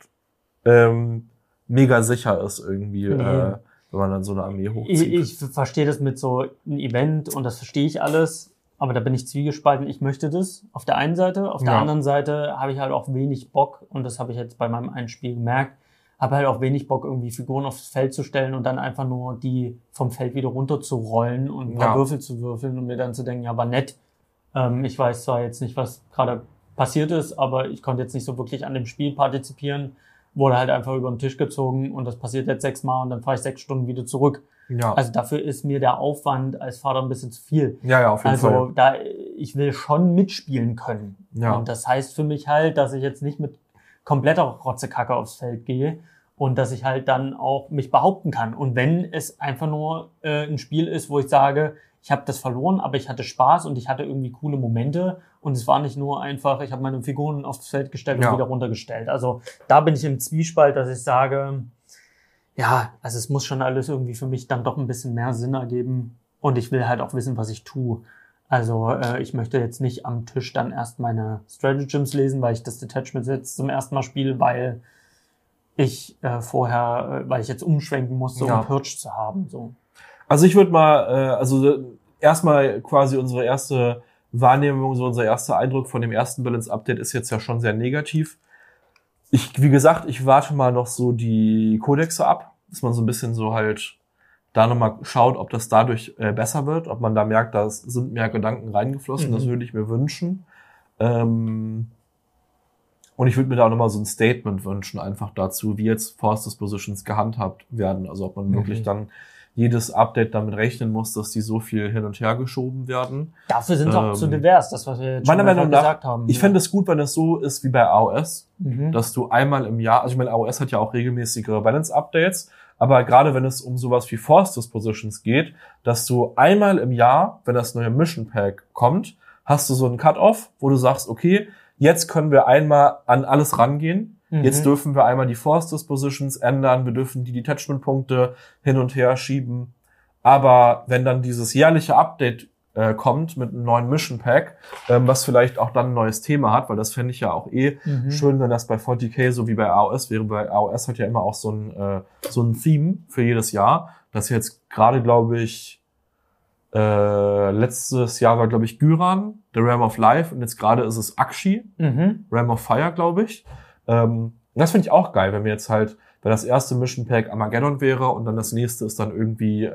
mega sicher ist irgendwie, wenn man dann so eine Armee hochzieht. Ich verstehe das mit so einem Event und das verstehe ich alles. Aber da bin ich zwiegespalten. Ich möchte das auf der einen Seite. Auf der anderen Seite habe ich halt auch wenig Bock. Und das habe ich jetzt bei meinem einen Spiel gemerkt. Habe halt auch wenig Bock, irgendwie Figuren aufs Feld zu stellen und dann einfach nur die vom Feld wieder runter zu rollen und ein paar Würfel zu würfeln und mir dann zu denken, ja, war nett. Ich weiß zwar jetzt nicht, was gerade passiert ist, aber ich konnte jetzt nicht so wirklich an dem Spiel partizipieren. Wurde halt einfach über den Tisch gezogen und das passiert jetzt 6 Mal und dann fahre ich 6 Stunden wieder zurück. Ja. Also dafür ist mir der Aufwand als Vater ein bisschen zu viel. Ja, auf jeden Fall. Also ich will schon mitspielen können. Ja. Und das heißt für mich halt, dass ich jetzt nicht mit kompletter Rotzekacke aufs Feld gehe und dass ich halt dann auch mich behaupten kann. Und wenn es einfach nur ein Spiel ist, wo ich sage, ich habe das verloren, aber ich hatte Spaß und ich hatte irgendwie coole Momente und es war nicht nur einfach, ich habe meine Figuren aufs Feld gestellt und wieder runtergestellt. Also da bin ich im Zwiespalt, dass ich sage, ja, also es muss schon alles irgendwie für mich dann doch ein bisschen mehr Sinn ergeben und ich will halt auch wissen, was ich tue. Also ich möchte jetzt nicht am Tisch dann erst meine Stratagems lesen, weil ich das Detachment jetzt zum ersten Mal spiele, weil ich weil ich jetzt umschwenken musste, um Purge zu haben. So. Also ich würde mal, erstmal quasi unsere erste Wahrnehmung, so unser erster Eindruck von dem ersten Balance-Update ist jetzt ja schon sehr negativ. Wie gesagt, ich warte mal noch so die Kodexe ab, dass man so ein bisschen so halt da nochmal schaut, ob das dadurch besser wird, ob man da merkt, da sind mehr Gedanken reingeflossen, das würde ich mir wünschen. Und ich würde mir da auch nochmal so ein Statement wünschen, einfach dazu, wie jetzt Force Dispositions gehandhabt werden. Also ob man wirklich dann jedes Update damit rechnen muss, dass die so viel hin und her geschoben werden. Dafür sind es auch zu divers, das, was wir jetzt schon gesagt haben. Ich fände es gut, wenn es so ist wie bei AOS, dass du einmal im Jahr, also ich meine, AOS hat ja auch regelmäßige Balance-Updates, aber gerade wenn es um sowas wie Force Dispositions geht, dass du einmal im Jahr, wenn das neue Mission Pack kommt, hast du so einen Cut-Off, wo du sagst, okay, jetzt können wir einmal an alles rangehen. Jetzt dürfen wir einmal die Force Dispositions ändern, wir dürfen die Detachment-Punkte hin und her schieben. Aber wenn dann dieses jährliche Update kommt mit einem neuen Mission Pack, was vielleicht auch dann ein neues Thema hat, weil das fände ich ja auch schön, wenn das bei 40k so wie bei AOS wäre. Bei AOS hat ja immer auch so ein Theme für jedes Jahr. Das jetzt gerade, glaube ich, letztes Jahr war, glaube ich, Gyran, The Realm of Life, und jetzt gerade ist es Akshi, Realm of Fire, glaube ich. Das finde ich auch geil, wenn wir jetzt halt, wenn das erste Mission Pack Armageddon wäre und dann das nächste ist dann irgendwie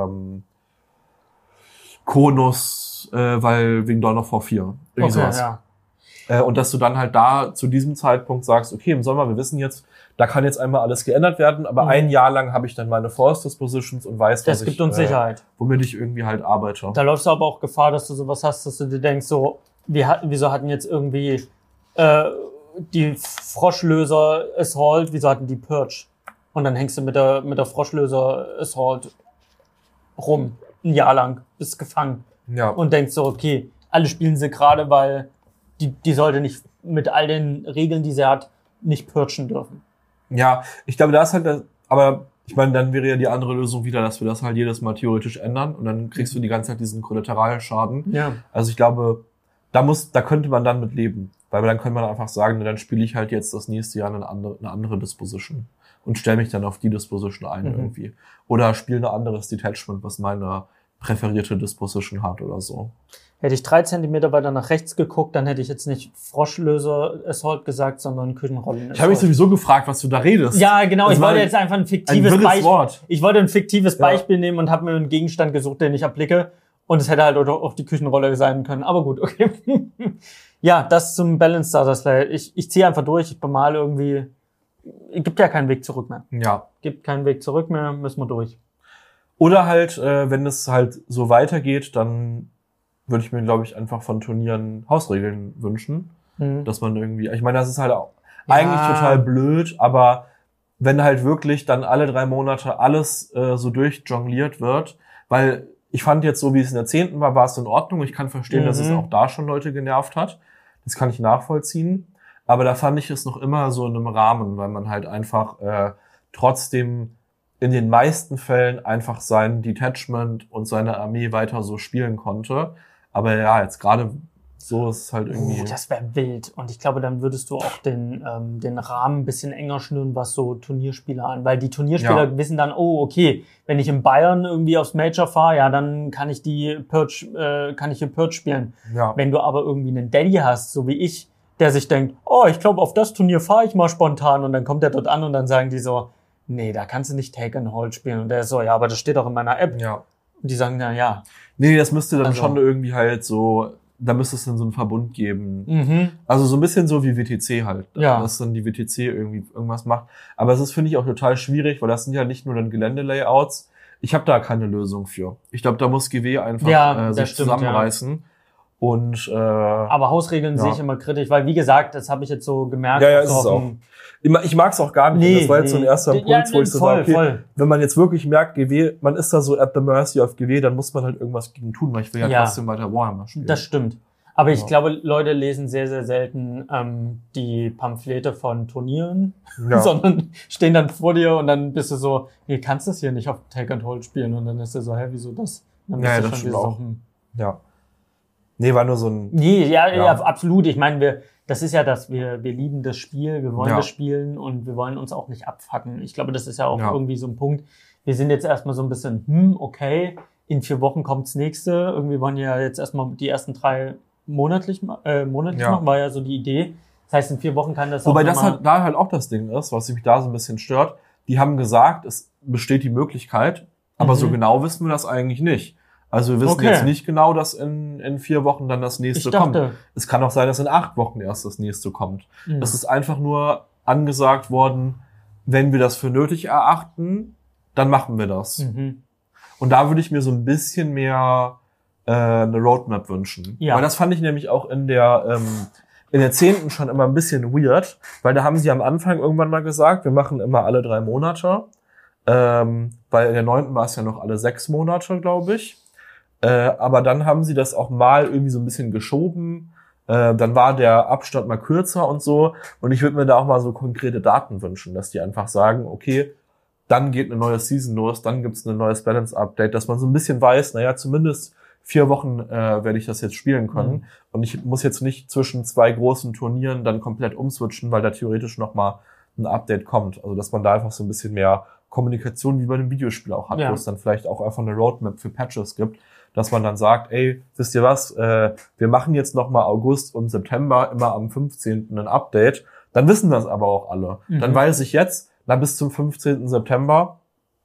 Konus, weil wegen Dawn of War 4. Irgendwie sowas. Ja. Und dass du dann halt da zu diesem Zeitpunkt sagst, okay, im Sommer, wir wissen jetzt, da kann jetzt einmal alles geändert werden, aber ein Jahr lang habe ich dann meine Force Dispositions und weiß, das gibt uns Sicherheit, womit ich irgendwie halt arbeite. Da läufst du aber auch Gefahr, dass du sowas hast, dass du dir denkst, so, wieso hatten jetzt irgendwie die Froschlöser Assault, wieso hatten die Purge? Und dann hängst du mit der Froschlöser Assault rum, ein Jahr lang, bist gefangen. Ja. Und denkst so, okay, alle spielen sie gerade, weil die sollte nicht mit all den Regeln, die sie hat, nicht purgen dürfen. Ja, ich glaube, da ist halt aber ich meine, dann wäre ja die andere Lösung wieder, dass wir das halt jedes Mal theoretisch ändern und dann kriegst du die ganze Zeit diesen Kollateralschaden. Ja. Also ich glaube, da könnte man dann mit leben. Weil dann könnte man einfach sagen, dann spiele ich halt jetzt das nächste Jahr eine andere Disposition und stelle mich dann auf die Disposition ein irgendwie. Oder spiele ein anderes Detachment, was meine präferierte Disposition hat oder so. Hätte ich 3 Zentimeter weiter nach rechts geguckt, dann hätte ich jetzt nicht Froschlöser Assault gesagt, sondern Küchenrollen. Ich habe mich sowieso gefragt, was du da redest. Ja, genau. Ich wollte jetzt einfach ein fiktives Beispiel nehmen und habe mir einen Gegenstand gesucht, den ich erblicke. Und es hätte halt auch die Küchenrolle sein können. Aber gut, okay. Ja, das zum Balance Starter Slate. Ich ziehe einfach durch, ich bemale irgendwie. Gibt ja keinen Weg zurück mehr. Ja. Gibt keinen Weg zurück mehr, müssen wir durch. Oder halt, wenn es halt so weitergeht, dann würde ich mir, glaube ich, einfach von Turnieren Hausregeln wünschen. Dass man irgendwie, ich meine, das ist halt auch eigentlich total blöd, aber wenn halt wirklich dann alle 3 Monate alles so durchjongliert wird, weil ich fand jetzt, so wie es in der 10. war es in Ordnung. Ich kann verstehen, dass es auch da schon Leute genervt hat. Das kann ich nachvollziehen. Aber da fand ich es noch immer so in einem Rahmen, weil man halt einfach trotzdem in den meisten Fällen einfach sein Detachment und seine Armee weiter so spielen konnte. Aber ja, jetzt gerade so ist es halt irgendwie... das wäre wild. Und ich glaube, dann würdest du auch den Rahmen ein bisschen enger schnüren, was so Turnierspieler an. Weil die Turnierspieler wissen dann, oh, okay, wenn ich in Bayern irgendwie aufs Major fahre, ja, dann kann ich hier Purge spielen. Ja. Wenn du aber irgendwie einen Daddy hast, so wie ich, der sich denkt, oh, ich glaube, auf das Turnier fahre ich mal spontan. Und dann kommt er dort an und dann sagen die so, nee, da kannst du nicht Take and Hold spielen. Und der ist so, ja, aber das steht auch in meiner App. Ja. Und die sagen dann, ja. Nee, das müsste dann schon irgendwie halt so, da müsste es dann so einen Verbund geben. Also so ein bisschen so wie WTC halt. Ja. Dass dann die WTC irgendwie irgendwas macht. Aber es ist, finde ich, auch total schwierig, weil das sind ja nicht nur dann Geländelayouts. Ich habe da keine Lösung für. Ich glaube, da muss GW einfach sich zusammenreißen. Ja. Und aber Hausregeln sehe ich immer kritisch, weil wie gesagt, das habe ich jetzt so gemerkt. Ja, ist es auch. Ich mag es auch gar nicht. Das war jetzt so ein erster Impuls, wo ich so sage, okay, wenn man jetzt wirklich merkt, GW, man ist da so at the mercy of GW, dann muss man halt irgendwas gegen tun, weil ich will ja trotzdem weiter Warhammer spielen. Das stimmt. Aber ich glaube, Leute lesen sehr, sehr selten die Pamphlete von Turnieren, sondern stehen dann vor dir und dann bist du so, nee, kannst das hier nicht auf Take and Hold spielen. Und dann ist du so, hä, wieso das? Dann ja, das stimmt auch. Ja. Nee, war nur so ein... Nee, ja, absolut. Ich meine, das ist ja das, wir lieben das Spiel, wir wollen das spielen und wir wollen uns auch nicht abfacken. Ich glaube, das ist ja auch irgendwie so ein Punkt. Wir sind jetzt erstmal so ein bisschen, okay, in 4 Wochen kommt's nächste. Irgendwie wollen ja jetzt erstmal die ersten 3 monatlich machen, war ja so die Idee. Das heißt, in 4 Wochen kann das Wobei das halt da halt auch das Ding ist, was mich da so ein bisschen stört. Die haben gesagt, es besteht die Möglichkeit, aber so genau wissen wir das eigentlich nicht. Also wir wissen jetzt nicht genau, dass in 4 Wochen dann das nächste kommt. Es kann auch sein, dass in 8 Wochen erst das nächste kommt. Es ist einfach nur angesagt worden, wenn wir das für nötig erachten, dann machen wir das. Und da würde ich mir so ein bisschen mehr eine Roadmap wünschen. Ja. Weil das fand ich nämlich auch in der 10. schon immer ein bisschen weird, weil da haben sie am Anfang irgendwann mal gesagt, wir machen immer alle 3 Monate, weil in der 9. war es ja noch alle 6 Monate, glaube ich. Aber dann haben sie das auch mal irgendwie so ein bisschen geschoben. Dann war der Abstand mal kürzer und so. Und ich würde mir da auch mal so konkrete Daten wünschen, dass die einfach sagen, okay, dann geht eine neue Season los, dann gibt's ein neues Balance-Update, dass man so ein bisschen weiß, naja, zumindest 4 Wochen werde ich das jetzt spielen können. Und ich muss jetzt nicht zwischen 2 großen Turnieren dann komplett umswitchen, weil da theoretisch nochmal ein Update kommt. Also dass man da einfach so ein bisschen mehr Kommunikation wie bei einem Videospiel auch hat, wo es dann vielleicht auch einfach eine Roadmap für Patches gibt, dass man dann sagt, ey, wisst ihr was, wir machen jetzt nochmal August und September immer am 15. ein Update. Dann wissen das aber auch alle. Dann weiß ich jetzt, bis zum 15. September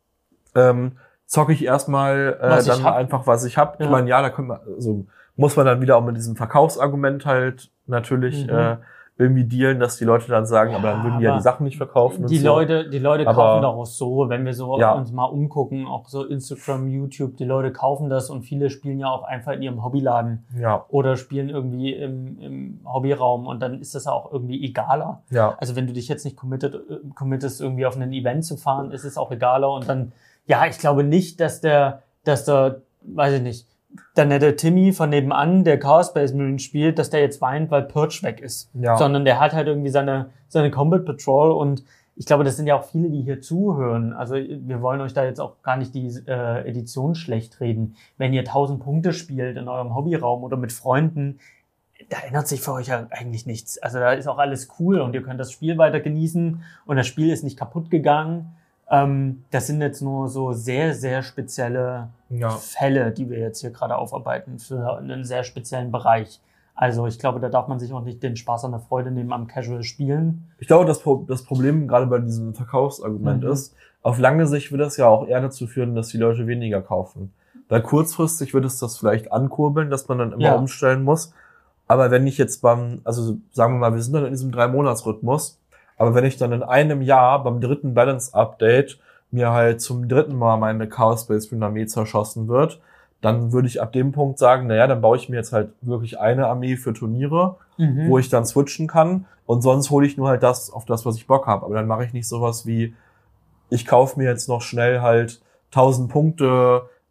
zocke ich erstmal einfach, was ich habe. Ich meine, da können wir, also muss man dann wieder auch mit diesem Verkaufsargument halt natürlich irgendwie dealen, dass die Leute dann sagen, aber dann würden die die Sachen nicht verkaufen. Die Leute kaufen daraus so, wenn wir so uns mal umgucken, auch so Instagram, YouTube, die Leute kaufen das und viele spielen ja auch einfach in ihrem Hobbyladen oder spielen irgendwie im Hobbyraum und dann ist das auch irgendwie egaler. Ja. Also wenn du dich jetzt nicht committest, irgendwie auf ein Event zu fahren, ist es auch egaler und dann, ich glaube nicht, dass der, weiß ich nicht, der nette Timmy von nebenan, der Chaos Space Marine spielt, dass der jetzt weint, weil Purge weg ist. Ja. Sondern der hat halt irgendwie seine Combat Patrol und ich glaube, das sind ja auch viele, die hier zuhören. Also wir wollen euch da jetzt auch gar nicht die Edition schlecht reden. Wenn ihr 1000 Punkte spielt in eurem Hobbyraum oder mit Freunden, da ändert sich für euch ja eigentlich nichts. Also da ist auch alles cool und ihr könnt das Spiel weiter genießen und das Spiel ist nicht kaputt gegangen. Das sind jetzt nur so sehr, sehr spezielle Fälle, die wir jetzt hier gerade aufarbeiten für einen sehr speziellen Bereich. Also ich glaube, da darf man sich auch nicht den Spaß an der Freude nehmen am Casual Spielen. Ich glaube, das Problem gerade bei diesem Verkaufsargument ist, auf lange Sicht wird das ja auch eher dazu führen, dass die Leute weniger kaufen. Weil kurzfristig wird es das vielleicht ankurbeln, dass man dann immer umstellen muss. Aber wenn ich jetzt also sagen wir mal, wir sind dann in diesem 3-Monats-Rhythmus, aber wenn ich dann in einem Jahr beim 3. Balance-Update mir halt zum 3. Mal meine Chaos Space Marine Armee zerschossen wird, dann würde ich ab dem Punkt sagen, dann baue ich mir jetzt halt wirklich eine Armee für Turniere, wo ich dann switchen kann und sonst hole ich nur halt das, auf das, was ich Bock habe. Aber dann mache ich nicht sowas wie, ich kaufe mir jetzt noch schnell halt 1000 Punkte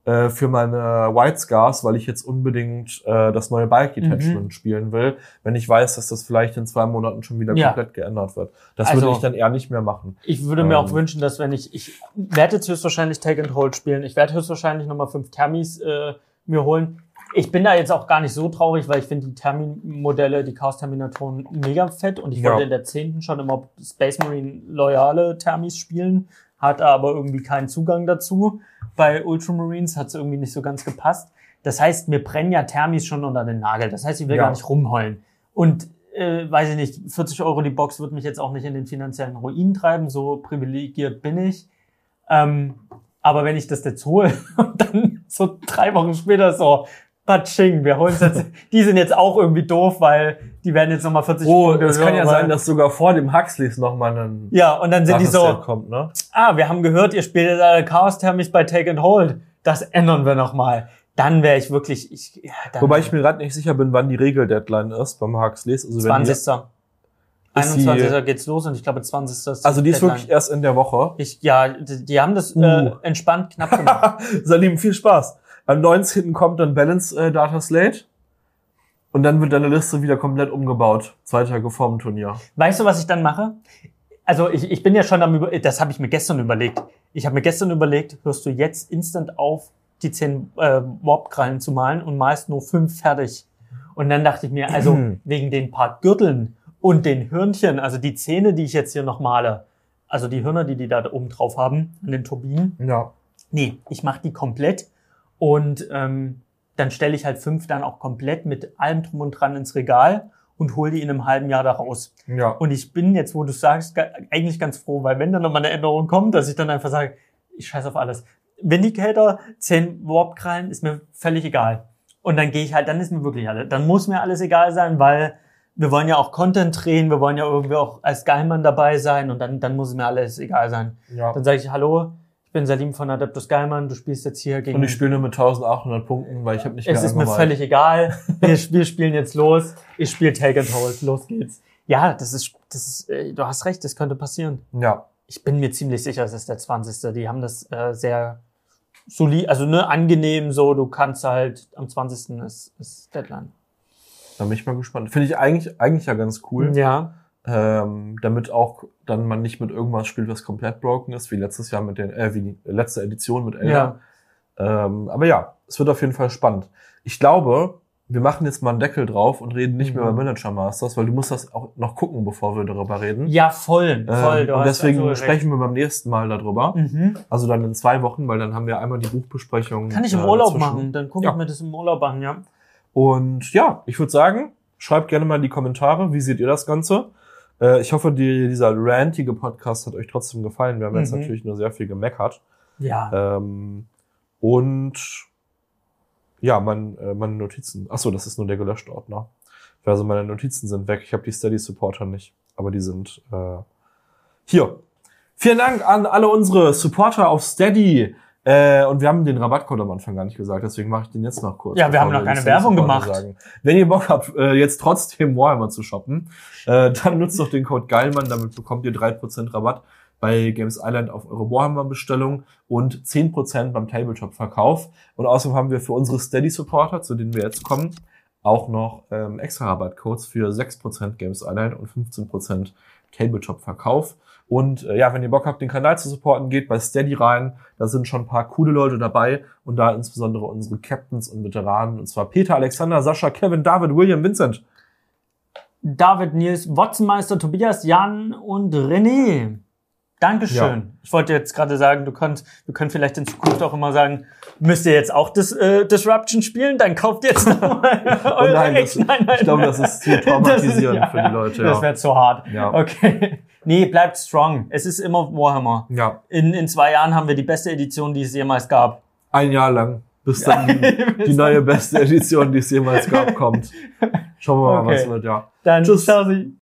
für meine White Scars, weil ich jetzt unbedingt das neue Bike Detachment spielen will, wenn ich weiß, dass das vielleicht in 2 Monaten schon wieder komplett geändert wird. Das würde ich dann eher nicht mehr machen. Ich würde mir auch wünschen, dass wenn ich werde jetzt höchstwahrscheinlich Take and Hold spielen, ich werde höchstwahrscheinlich nochmal 5 Thermis mir holen. Ich bin da jetzt auch gar nicht so traurig, weil ich finde die Termin-Modelle, die Chaos-Terminatoren mega fett und ich wollte in der 10. schon immer Space Marine loyale Thermis spielen, hatte aber irgendwie keinen Zugang dazu. Bei Ultramarines hat es irgendwie nicht so ganz gepasst. Das heißt, mir brennen ja Thermis schon unter den Nagel. Das heißt, ich will gar nicht rumheulen. Und weiß ich nicht, 40 € die Box wird mich jetzt auch nicht in den finanziellen Ruin treiben, so privilegiert bin ich. Aber wenn ich das jetzt hole und dann so 3 Wochen später so, Batsching, wir holen es jetzt, die sind jetzt auch irgendwie doof, weil die werden jetzt nochmal 40 Punkte. Es kann ja sein, dass sogar vor dem Huxleys nochmal ein und dann sind die so, kommt, ne? Wir haben gehört, ihr spielt jetzt alle Chaos-Thermis bei Take and Hold. Das ändern wir nochmal. Dann wäre ich wirklich, wobei ich mir gerade nicht sicher bin, wann die Regel-Deadline ist beim Huxleys. Also 20. 21. geht's los und ich glaube 20. ist also die ist wirklich erst in der Woche. Die haben das entspannt knapp gemacht. Salim, viel Spaß. Am 19. kommt dann Balance Data Slate und dann wird deine Liste wieder komplett umgebaut. 2 Tage vorm Turnier. Weißt du, was ich dann mache? Also ich bin ja schon das habe ich mir gestern überlegt. Ich habe mir gestern überlegt, hörst du jetzt instant auf, die 10 Warp-Krallen zu malen und malst nur 5 fertig. Und dann dachte ich mir, also wegen den paar Gürteln und den Hörnchen, also die Zähne, die ich jetzt hier noch male, also die Hörner, die da oben drauf haben, an den Turbinen. Ja. Nee, ich mache die komplett. Und dann stelle ich halt 5 dann auch komplett mit allem drum und dran ins Regal und hole die in einem halben Jahr da raus. Ja. Und ich bin jetzt, wo du sagst, eigentlich ganz froh, weil wenn dann nochmal eine Änderung kommt, dass ich dann einfach sage, ich scheiß auf alles. Vindicator, 10 Warp-Krallen, ist mir völlig egal. Und dann gehe ich halt, dann ist mir wirklich alles, dann muss mir alles egal sein, weil wir wollen ja auch Content drehen, wir wollen ja irgendwie auch als Geilmann dabei sein und dann muss mir alles egal sein. Ja. Dann sage ich, hallo, ich bin Salim von Adeptus Geilmann, du spielst jetzt hier gegen... Und ich spiele nur mit 1800 Punkten, weil ich habe nicht mehr Es ist mir völlig egal, wir spielen jetzt los, ich spiele Take and Hold, los geht's. Ja, das ist, du hast recht, das könnte passieren. Ja. Ich bin mir ziemlich sicher, es ist der 20. Die haben das sehr solid, also angenehm so, du kannst halt, am 20. ist Deadline. Da bin ich mal gespannt. Finde ich eigentlich ja ganz cool. Ja. Damit auch dann man nicht mit irgendwas spielt, was komplett broken ist, wie letztes Jahr wie die letzte Edition mit Elder. Ja. Aber ja, es wird auf jeden Fall spannend. Ich glaube, wir machen jetzt mal einen Deckel drauf und reden nicht mehr über Miniature Masters, weil du musst das auch noch gucken, bevor wir darüber reden. Ja, voll. Und deswegen sprechen wir beim nächsten Mal darüber. Also dann in 2 Wochen, weil dann haben wir einmal die Buchbesprechung. Kann ich im Urlaub machen, dann gucke ich mir das im Urlaub an, ja. Und ja, ich würde sagen, schreibt gerne mal in die Kommentare, wie seht ihr das Ganze? Ich hoffe, dieser rantige Podcast hat euch trotzdem gefallen. Wir haben jetzt natürlich nur sehr viel gemeckert. Ja. Und ja, meine Notizen. Achso, das ist nur der gelöschte Ordner. Also meine Notizen sind weg. Ich habe die Steady-Supporter nicht, aber die sind hier. Vielen Dank an alle unsere Supporter auf Steady. Und wir haben den Rabattcode am Anfang gar nicht gesagt, deswegen mache ich den jetzt noch kurz. Ja, wir haben noch keine Werbung gemacht. Wenn ihr Bock habt, jetzt trotzdem Warhammer zu shoppen, dann nutzt doch den Code Geilmann, damit bekommt ihr 3% Rabatt bei Games Island auf eure Warhammer-Bestellung und 10% beim Tabletop-Verkauf. Und außerdem haben wir für unsere Steady-Supporter, zu denen wir jetzt kommen, auch noch extra Rabattcodes für 6% Games Island und 15% Tabletop-Verkauf. Und ja, wenn ihr Bock habt, den Kanal zu supporten, geht bei Steady rein. Da sind schon ein paar coole Leute dabei. Und da insbesondere unsere Captains und Veteranen. Und zwar Peter, Alexander, Sascha, Kevin, David, William, Vincent. David, Nils, Watzenmeister, Tobias, Jan und René. Dankeschön. Ja. Ich wollte jetzt gerade sagen, wir können vielleicht in Zukunft auch immer sagen, müsst ihr jetzt auch das Disruption spielen? Dann kauft jetzt nochmal eure nein, ich glaube, das ist zu traumatisierend für die Leute. Das wäre zu hart. Ja. Okay. Nee, bleibt strong. Es ist immer Warhammer. Ja. In 2 Jahren haben wir die beste Edition, die es jemals gab. 1 Jahr lang. Bis dann die neue beste Edition, die es jemals gab, kommt. Schauen wir mal, was wird, ja. Dann tschüss.